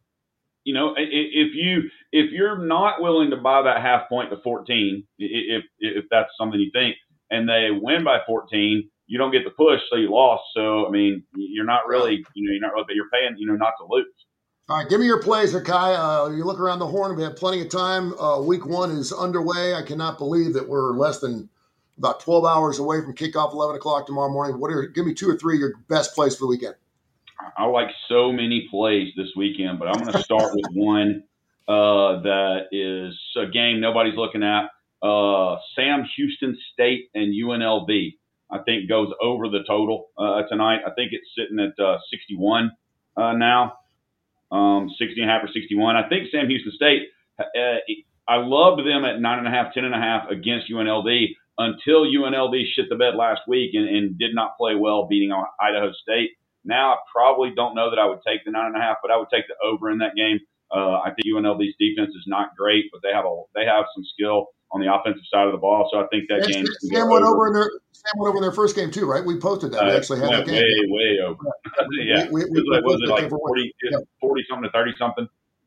If you're not willing to buy that half point to 14, if that's something you think, and they win by 14, you don't get the push, so you lost. So you're not really, but you're paying, not to lose. All right, give me your plays, Kai. You look around the horn. We have plenty of time. Week 1 is underway. I cannot believe that we're less than about 12 hours away from kickoff, 11 o'clock tomorrow morning. Give me 2 or 3 of your best plays for the weekend. I like so many plays this weekend, but I'm going to start with one that is a game nobody's looking at. Sam Houston State and UNLV, I think, goes over the total tonight. I think it's sitting at 61 now, 60.5 or 61. I think Sam Houston State, I loved them at 9.5, 10.5 against UNLV until UNLV shit the bed last week and did not play well, beating Idaho State. Now, I probably don't know that I would take the 9.5, but I would take the over in that game. I think UNLV's defense is not great, but they have some skill on the offensive side of the ball. So I think that game. Sam went over in their first game too, right? We posted that. We actually had that game. Way over. Yeah, was it like 40 something to 30 something?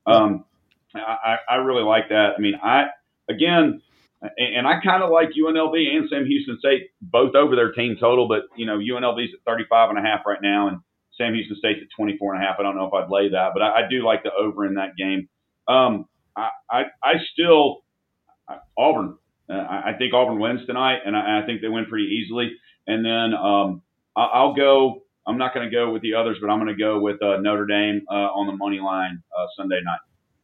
I really like that. And I kind of like UNLV and Sam Houston State both over their team total, but UNLV's at 35.5 right now, and Sam Houston State's at 24.5. I don't know if I'd lay that, but I do like the over in that game. Auburn. I think Auburn wins tonight, and I think they win pretty easily. And then I'll go I'm not going to go with the others, but I'm going to go with Notre Dame on the money line Sunday night.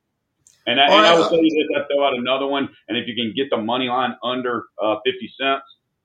And I will tell you this, I throw out another one, and if you can get the money line under 50 cents,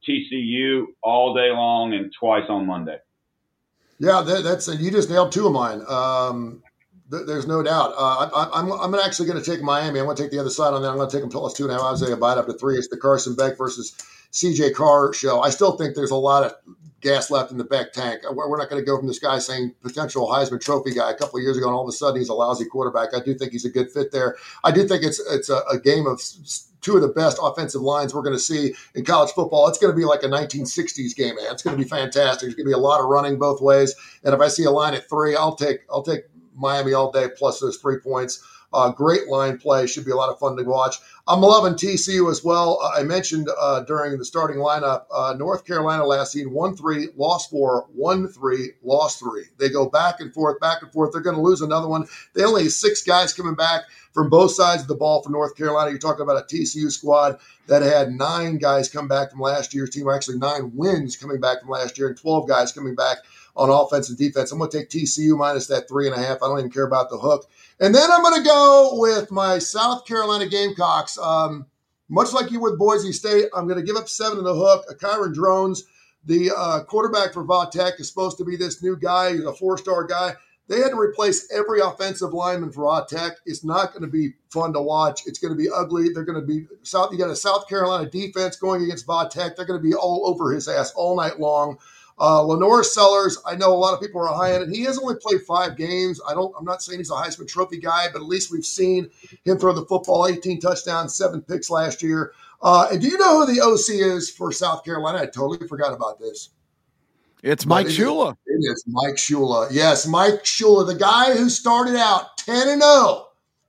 TCU all day long and twice on Monday. Yeah, that's you just nailed two of mine. There's no doubt. I'm actually going to take Miami. I'm going to take the other side on that. I'm going to take them plus 2.5. I was going to buy it up to 3. It's the Carson Beck versus CJ Carr show. I still think there's a lot of gas left in the Beck tank. We're not going to go from this guy saying potential Heisman Trophy guy a couple of years ago, and all of a sudden he's a lousy quarterback. I do think he's a good fit there. I do think it's a game of two of the best offensive lines we're going to see in college football. It's going to be like a 1960s game, man. It's going to be fantastic. There's going to be a lot of running both ways. And if I see a line at 3, I'll take Miami all day plus those 3 points. Great line play. Should be a lot of fun to watch. I'm loving TCU as well. I mentioned during the starting lineup, North Carolina last season, 1-3, lost 4, 1-3, lost 3. They go back and forth, back and forth. They're going to lose another one. They only have 6 guys coming back from both sides of the ball for North Carolina. You're talking about a TCU squad that had 9 guys come back from last year's team, or actually 9 wins coming back from last year, and 12 guys coming back on offense and defense. I'm going to take TCU minus that 3.5. I don't even care about the hook. And then I'm going to go with my South Carolina Gamecocks. Much like you with Boise State, I'm going to give up 7 in the hook. Kyron Drones, the quarterback for Va Tech, is supposed to be this new guy. He's a 4-star guy. They had to replace every offensive lineman for Va Tech. It's not going to be fun to watch. It's going to be ugly. They're going to be you got a South Carolina defense going against Va Tech. They're going to be all over his ass all night long. Lenore Sellers, I know a lot of people are high on it. He has only played 5 games. I'm not saying he's a Heisman Trophy guy, but at least we've seen him throw the football, 18 touchdowns, 7 picks last year. And do you know who the OC is for South Carolina? I totally forgot about this. It's Mike Shula. It is Mike Shula. Yes, Mike Shula, the guy who started out 10-0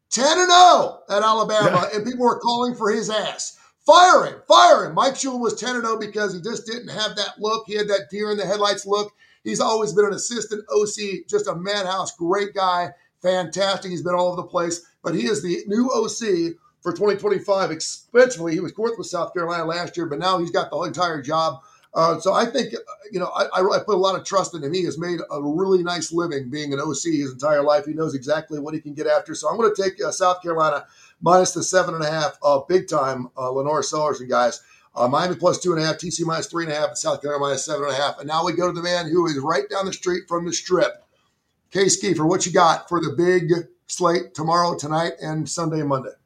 at Alabama, and people were calling for his ass. Fire him. Mike Shula was 10-0 because he just didn't have that look. He had that deer in the headlights look. He's always been an assistant OC, just a madhouse, great guy, fantastic. He's been all over the place, but he is the new OC for 2025. Especially, he was 4th with South Carolina last year, but now he's got the whole entire job. So I think, I put a lot of trust in him. He has made a really nice living being an OC his entire life. He knows exactly what he can get after. So I'm going to take South Carolina minus the 7.5, big time, Lenore Sellers and guys. Miami plus 2.5, TC minus 3.5, and South Carolina minus 7.5. And now we go to the man who is right down the street from the Strip. Case Kiefer, what you got for the big slate tomorrow, tonight, and Sunday and Monday?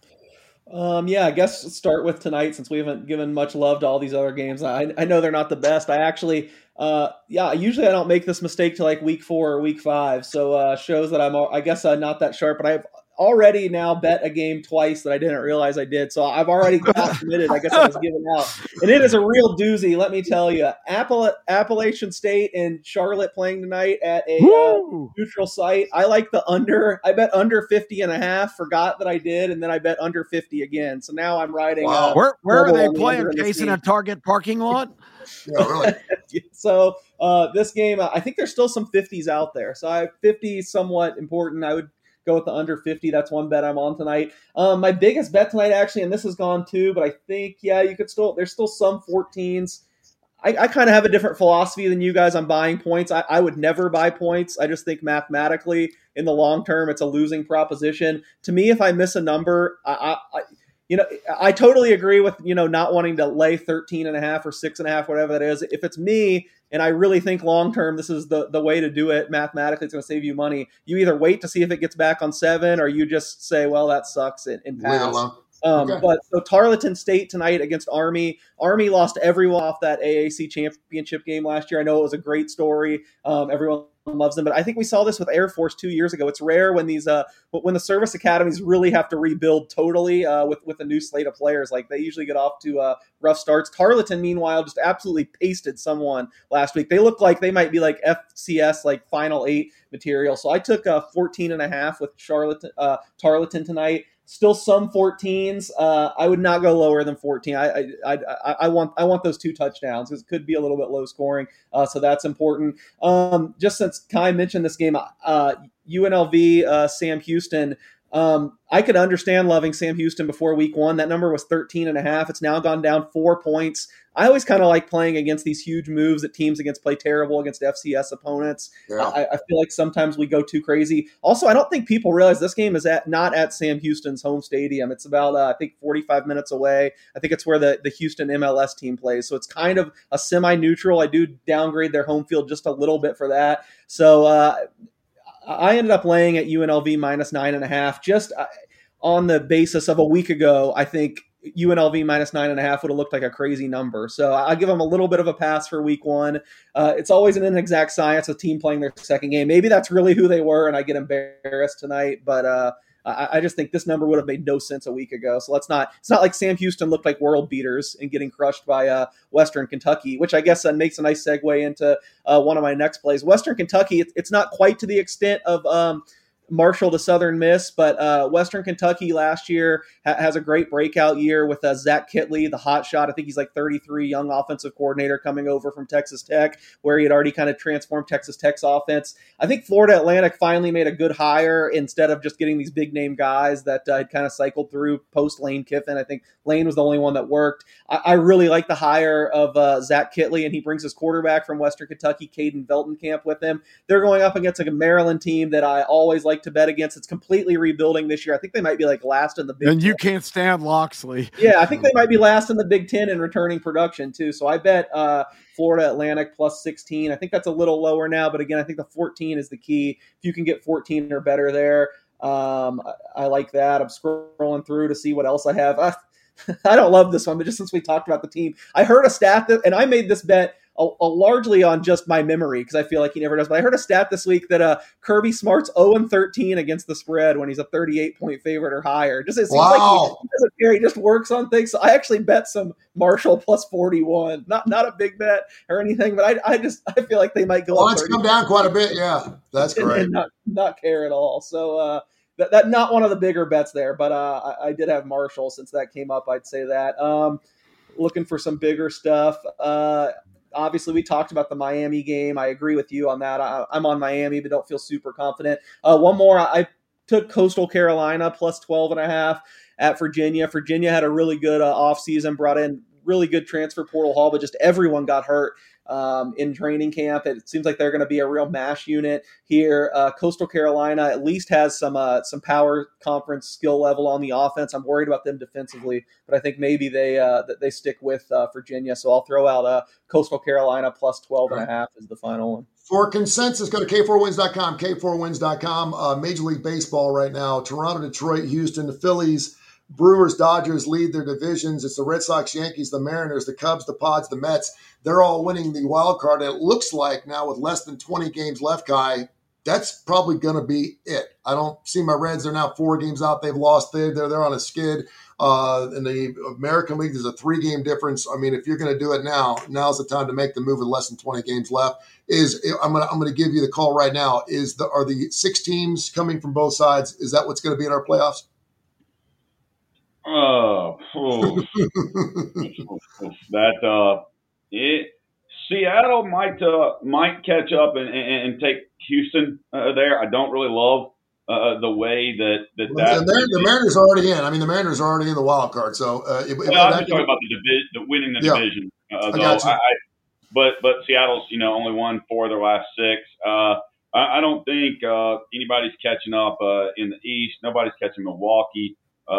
I guess let's start with tonight since we haven't given much love to all these other games. I know they're not the best. I actually, usually I don't make this mistake till like week 4 or week 5. So shows that I'm, I guess, not that sharp, but I've already now bet a game twice that I didn't realize I did. So I've already got committed. I guess I was giving out. And it is a real doozy, let me tell you. Appalachian State and Charlotte playing tonight at a neutral site. I like the under. I bet under 50.5. Forgot that I did, and then I bet under 50 again. So now I'm riding. Wow. Where are they playing? Case in a Target parking lot? Yeah, really. So this game, I think there's still some 50s out there. So I have 50 somewhat important. I would go with the under 50. That's one bet I'm on tonight. My biggest bet tonight, actually, and this has gone too, but I think, you could still, there's still some 14s. I kind of have a different philosophy than you guys on buying points. I would never buy points. I just think mathematically in the long term, it's a losing proposition. To me, if I miss a number, I totally agree with, not wanting to lay 13.5 or 6.5, whatever that is. If it's me, and I really think long-term, this is the way to do it. Mathematically, it's going to save you money. You either wait to see if it gets back on 7, or you just say, well, that sucks and pass. Okay. But so Tarleton State tonight against Army. Army lost everyone off that AAC championship game last year. I know it was a great story. Everyone loves them, but I think we saw this with Air Force 2 years ago. It's rare when these when the service academies really have to rebuild totally with a new slate of players. Like they usually get off to rough starts. Tarleton, meanwhile, just absolutely pasted someone last week. They look like they might be like FCS, like Final 8 material. So I took 14.5 with Tarleton tonight. Still some 14s. I would not go lower than 14. I want those 2 touchdowns because it could be a little bit low scoring. So that's important. Just since Kai mentioned this game, UNLV, Sam Houston. I could understand loving Sam Houston before week 1. That number was 13.5. It's now gone down 4 points. I always kind of like playing against these huge moves that teams play terrible against FCS opponents. Yeah. I feel like sometimes we go too crazy. Also, I don't think people realize this game is not at Sam Houston's home stadium. It's about, I think, 45 minutes away. I think it's where the Houston MLS team plays. So it's kind of a semi-neutral. I do downgrade their home field just a little bit for that. So I ended up laying at UNLV minus 9.5 just on the basis of a week ago. I think UNLV minus 9.5 would have looked like a crazy number. So I give them a little bit of a pass for week 1. It's always an inexact science, a team playing their second game. Maybe that's really who they were and I get embarrassed tonight. But I just think this number would have made no sense a week ago. So it's not like Sam Houston looked like world beaters and getting crushed by Western Kentucky, which I guess makes a nice segue into one of my next plays. Western Kentucky, it's not quite to the extent of Marshall to Southern Miss, but Western Kentucky last year has a great breakout year with Zach Kitley, the hot shot. I think he's like 33, young offensive coordinator coming over from Texas Tech, where he had already kind of transformed Texas Tech's offense. I think Florida Atlantic finally made a good hire instead of just getting these big name guys that had kind of cycled through post Lane Kiffin. I think Lane was the only one that worked. I really like the hire of Zach Kitley, and he brings his quarterback from Western Kentucky, Caden Veltenkamp, with him. They're going up against a Maryland team that I always like to bet against. It's completely rebuilding this year. I think they might be like last in the Big Ten. And you can't stand Loxley. Yeah, I think they might be last in the Big Ten in returning production too. So I bet Florida Atlantic plus 16. I think that's a little lower now, but again, I think the 14 is the key. If you can get 14 or better there, I like that. I'm scrolling through to see what else I have. I don't love this one, but just since we talked about the team, I heard a stat that, and I made this bet largely on just my memory because I feel like he never does. But I heard a stat this week that Kirby Smart's 0-13 against the spread when he's a 38-point favorite or higher. Just it seems like he doesn't care. He just works on things. So I actually bet some Marshall plus 41. Not a big bet or anything, but I feel like they might go. Well, it's come down quite a bit. Yeah, that's great. And not care at all. So that not one of the bigger bets there, but I did have Marshall since that came up. I'd say that. Looking for some bigger stuff. Obviously, we talked about the Miami game. I agree with you on that. I'm on Miami, but don't feel super confident. One more. I took Coastal Carolina plus 12.5 at Virginia. Virginia had a really good offseason, brought in really good transfer portal haul, but just everyone got hurt in training camp. It seems like they're going to be a real mash unit here. Coastal Carolina at least has some power conference skill level on the offense. I'm worried about them defensively, but I think maybe they stick with Virginia. So I'll throw out Coastal Carolina plus 12.5 is the final one. For consensus, go to K4Wins.com, K4Wins.com. Major League Baseball right now, Toronto, Detroit, Houston, the Phillies, Brewers, Dodgers lead their divisions. It's the Red Sox, Yankees, the Mariners, the Cubs, the Pods, the Mets. They're all winning the wild card. And it looks like now with less than 20 games left, Kai, that's probably going to be it. I don't see my Reds. They're now 4 games out. They've lost. They're on a skid. In the American League, there's a 3-game difference. I mean, if you're going to do it now, now's the time to make the move with less than 20 games left. I'm going to give you the call right now. Are the 6 teams coming from both sides? Is that what's going to be in our playoffs? Seattle might catch up and take Houston there. I don't really love the way that the Mariners are already in. I mean, the Mariners are already in the wild card. So I'm just talking about winning the division. But Seattle's only won 4 of their last 6. I don't think anybody's catching up in the East. Nobody's catching Milwaukee.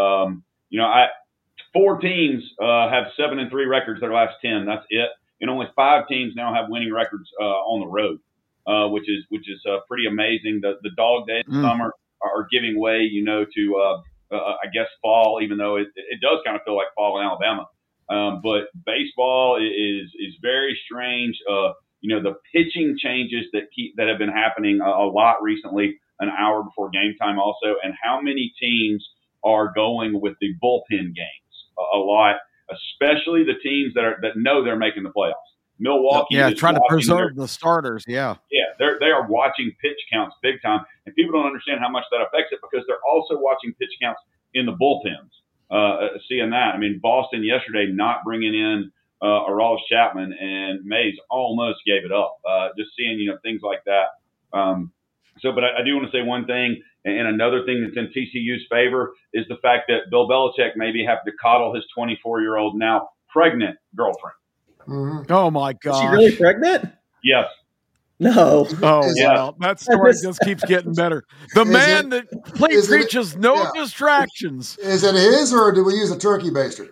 4 teams have 7-3 records their last 10. That's it. And only 5 teams now have winning records on the road, which is pretty amazing. The dog days of summer are giving way, to I guess fall, even though it does kind of feel like fall in Alabama. But baseball is very strange. The pitching changes that have been happening a lot recently, an hour before game time also, and how many teams are going with the bullpen games a lot, especially the teams that know they're making the playoffs. Milwaukee, trying to preserve the starters. They are watching pitch counts big time, and people don't understand how much that affects it because they're also watching pitch counts in the bullpens. Seeing that, I mean, Boston yesterday not bringing in Aroldis Chapman, and Mays almost gave it up. Just seeing things like that. But I do want to say one thing, and another thing that's in TCU's favor is the fact that Bill Belichick maybe have to coddle his 24-year-old now pregnant girlfriend. Mm-hmm. Oh my God! Is she really pregnant? Yes. No. Oh, well, that story just keeps getting better. The man that preaches no distractions. Is it his, or did we use a turkey baster?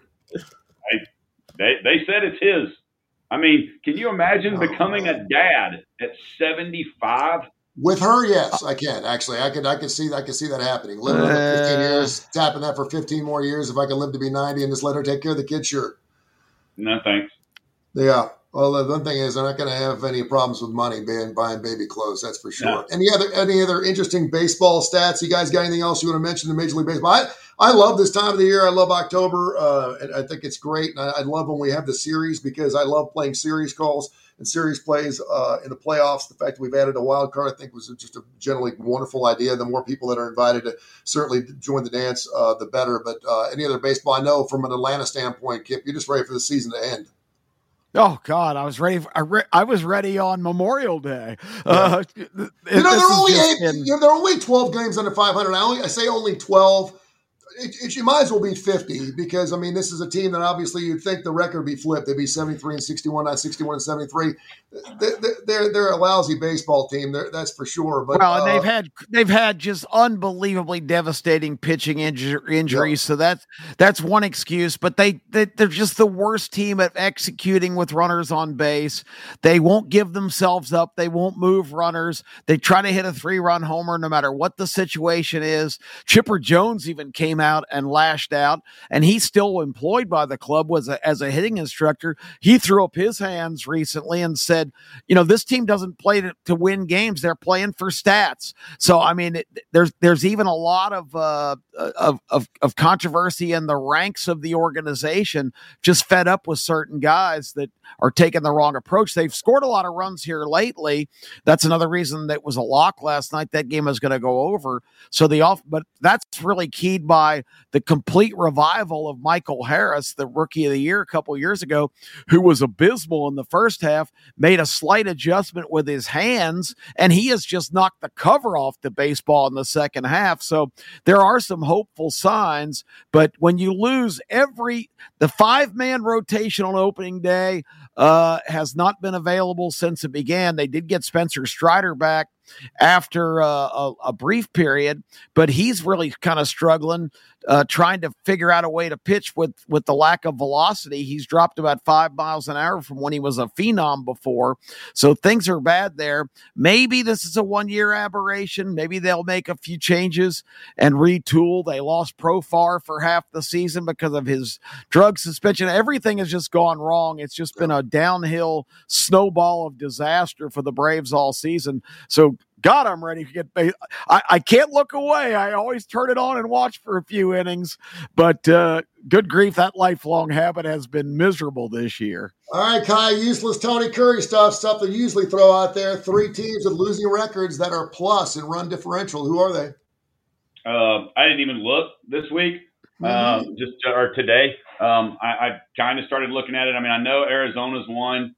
They said it's his. I mean, can you imagine becoming a dad at 75? With her, yes, I can. Actually, I could see that happening. Living with her 15 years, tapping that for 15 more years. If I can live to be 90 and just let her take care of the kids, sure. No, thanks. Yeah. Well, the one thing is, they're not going to have any problems with money buying baby clothes. That's for sure. Yeah. Any other interesting baseball stats? You guys got anything else you want to mention in Major League Baseball? I love this time of the year. I love October. And I think it's great. And I love when we have the series, because I love playing series calls and series plays in the playoffs. The fact that we've added a wild card, I think, was just a generally wonderful idea. The more people that are invited to certainly join the dance, the better. But any other baseball, I know from an Atlanta standpoint, Kip, you're just ready for the season to end. Oh God, I was ready. I was ready on Memorial Day. Yeah. There are only 12 games under 500. I say only 12. You might as well be 50, because, I mean, this is a team that obviously you'd think the record would be flipped. They'd be 73-61, not 61-73. They're a lousy baseball team. That's for sure. But and they've had just unbelievably devastating pitching injuries. So that's one excuse. But they're just the worst team at executing with runners on base. They won't give themselves up. They won't move runners. They try to hit a 3-run homer no matter what the situation is. Chipper Jones even came out and lashed out, and he's still employed by the club as a hitting instructor. He threw up his hands recently and said, this team doesn't play to win games. They're playing for stats. So, I mean, there's even a lot of controversy in the ranks of the organization, just fed up with certain guys that are taking the wrong approach. They've scored a lot of runs here lately. That's another reason that was a lock last night. That game is going to go over. But that's really keyed by the complete revival of Michael Harris, the Rookie of the Year a couple years ago, who was abysmal in the first half, made a slight adjustment with his hands, and he has just knocked the cover off the baseball in the second half. So there are some hopeful signs, but when you lose the 5-man rotation on opening day has not been available since it began. They did get Spencer Strider back after a brief period, but he's really kind of struggling, trying to figure out a way to pitch with the lack of velocity. He's dropped about 5 miles an hour from when he was a phenom before. So things are bad there. Maybe this is a 1-year aberration. Maybe they'll make a few changes and retool. They lost Profar for half the season because of his drug suspension. Everything has just gone wrong. It's just been a downhill snowball of disaster for the Braves all season. So God, I'm ready to get – I can't look away. I always turn it on and watch for a few innings. But good grief, that lifelong habit has been miserable this year. All right, Kai, useless Tony Curry stuff they usually throw out there. 3 teams with losing records that are plus in run differential. Who are they? I didn't even look this week, or today. I kind of started looking at it. I mean, I know Arizona's won.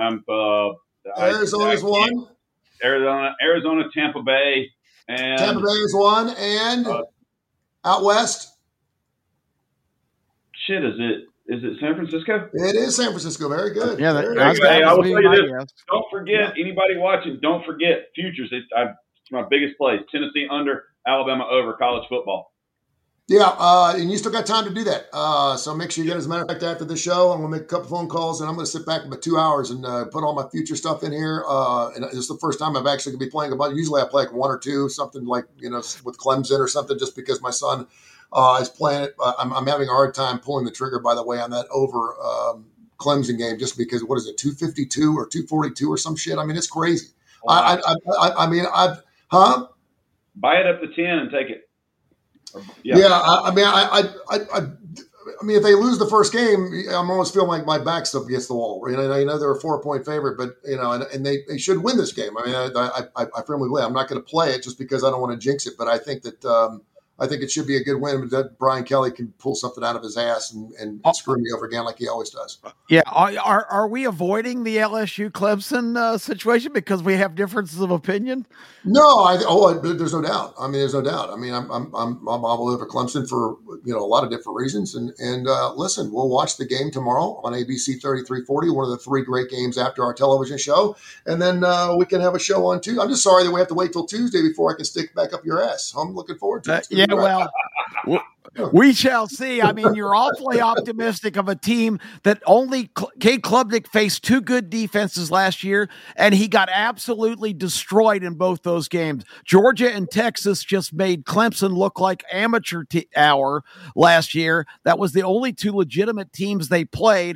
Arizona's won? Arizona, Tampa Bay, and Tampa Bay is one, and out west. Shit, is it San Francisco? It is San Francisco. Very good. Yeah, I will tell you this. Don't forget, anybody watching, don't forget futures. It's my biggest place. Tennessee under, Alabama over, college football. Yeah, and you still got time to do that. So make sure you get, as a matter of fact, after the show, I'm going to make a couple phone calls, and I'm going to sit back about 2 hours and put all my future stuff in here. And it's the first time I've actually going to be playing a bunch. Usually I play like 1 or 2, something like, with Clemson or something, just because my son is playing it. I'm having a hard time pulling the trigger, by the way, on that over Clemson game, just because, what is it, 252 or 242 or some shit? I mean, it's crazy. Buy it up to 10 and take it. Yeah. I mean, if they lose the first game, I'm almost feeling like my back's up against the wall. I know they're a 4-point favorite, but and they should win this game. I mean, I firmly believe I'm not going to play it just because I don't want to jinx it. But I think that I think it should be a good win, but that Brian Kelly can pull something out of his ass and screw me over again like he always does. Yeah. Are we avoiding the LSU Clemson situation because we have differences of opinion? No, there's no doubt. I mean, there's no doubt. I mean, I'm all over Clemson for a lot of different reasons. And listen, we'll watch the game tomorrow on ABC 3340, one of the 3 great games after our television show, and then we can have a show on Tuesday. I'm just sorry that we have to wait till Tuesday before I can stick back up your ass. I'm looking forward to it. Yeah, well, we shall see. I mean, you're awfully optimistic of a team that only Cade Klubnik faced 2 good defenses last year, and he got absolutely destroyed in both those games. Georgia and Texas just made Clemson look like amateur hour last year. That was the only 2 legitimate teams they played.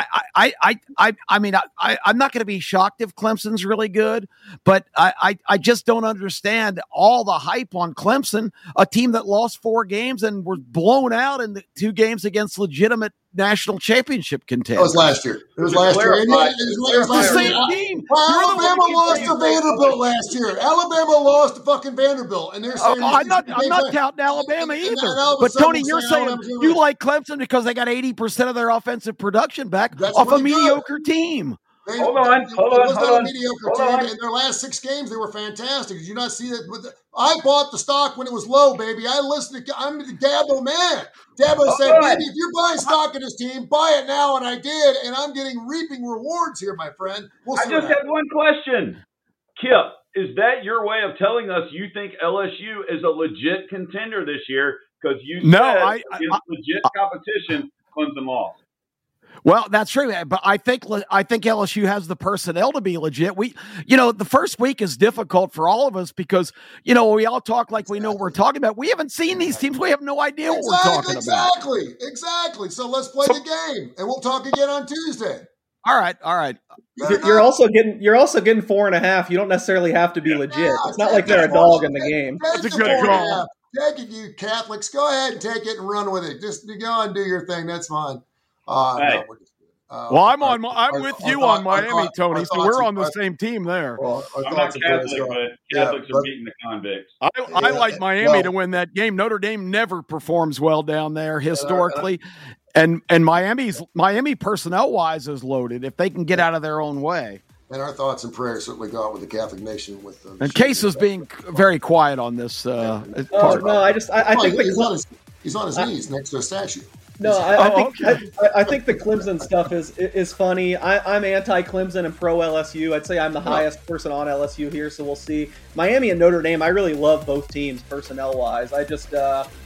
I mean, I'm not going to be shocked if Clemson's really good, but I just don't understand all the hype on Clemson, a team that lost 4 games and were blown out in the 2 games against legitimate national championship contenders. That was last year. It was last year. It was the same team. Alabama lost to Vanderbilt last year. Alabama lost to fucking Vanderbilt, and they're saying I'm not counting Alabama either. But Tony, you're saying you like Clemson because they got 80% of their offensive production back off a mediocre team. Hold on. It was not a mediocre team. In their last 6 games, they were fantastic. Did you not see that? I bought the stock when it was low, baby. I'm the Dabo man. Dabo said, baby, if you're buying stock in this team, buy it now. And I did. And I'm getting reaping rewards here, my friend. I just had one question. Kip, is that your way of telling us you think LSU is a legit contender this year? Because you said against legit competition, Clemson lost. Well, that's true, but I think LSU has the personnel to be legit. The first week is difficult for all of us because, we all talk like we know what we're talking about. We haven't seen these teams. We have no idea what we're talking about. Exactly. So let's play the game, and we'll talk again on Tuesday. All right. You're also getting 4.5. You don't necessarily have to be legit. It's not like they're a dog in the game. That's a good call. Take it, you Catholics. Go ahead and take it and run with it. Just go and do your thing. That's fine. I'm with you on Miami, Tony. So we're on the same team there. Well, I'm not Catholic, but Catholics are beating the convicts. I like Miami to win that game. Notre Dame never performs well down there historically, and Miami personnel wise is loaded if they can get out of their own way. And our thoughts and prayers certainly go out with the Catholic nation. And Case is being very quiet on this part. No, I think he's on his knees next to a statue. No, I think the Clemson stuff is funny. I'm anti-Clemson and pro-LSU. I'd say I'm the highest person on LSU here, so we'll see. Miami and Notre Dame, I really love both teams personnel-wise. I just,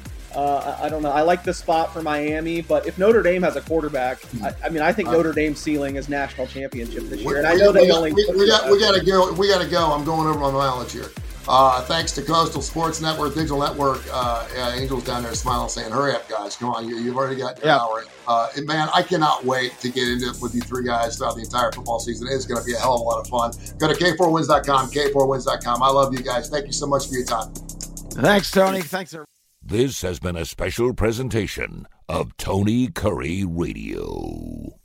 I don't know. I like the spot for Miami, but if Notre Dame has a quarterback, I think Notre Dame's ceiling is national championship this year. And I know we got to go. We got to go. I'm going over my mileage here. Thanks to Coastal Sports Network, Digital Network. Angel's down there smiling, saying, "Hurry up, guys! Come on, you've already got an hour." Man, I cannot wait to get into it with you 3 guys throughout the entire football season. It's going to be a hell of a lot of fun. Go to K4Wins.com, K4Wins.com. I love you guys. Thank you so much for your time. Thanks, Tony. Thanks, everybody. This has been a special presentation of Tony Curry Radio.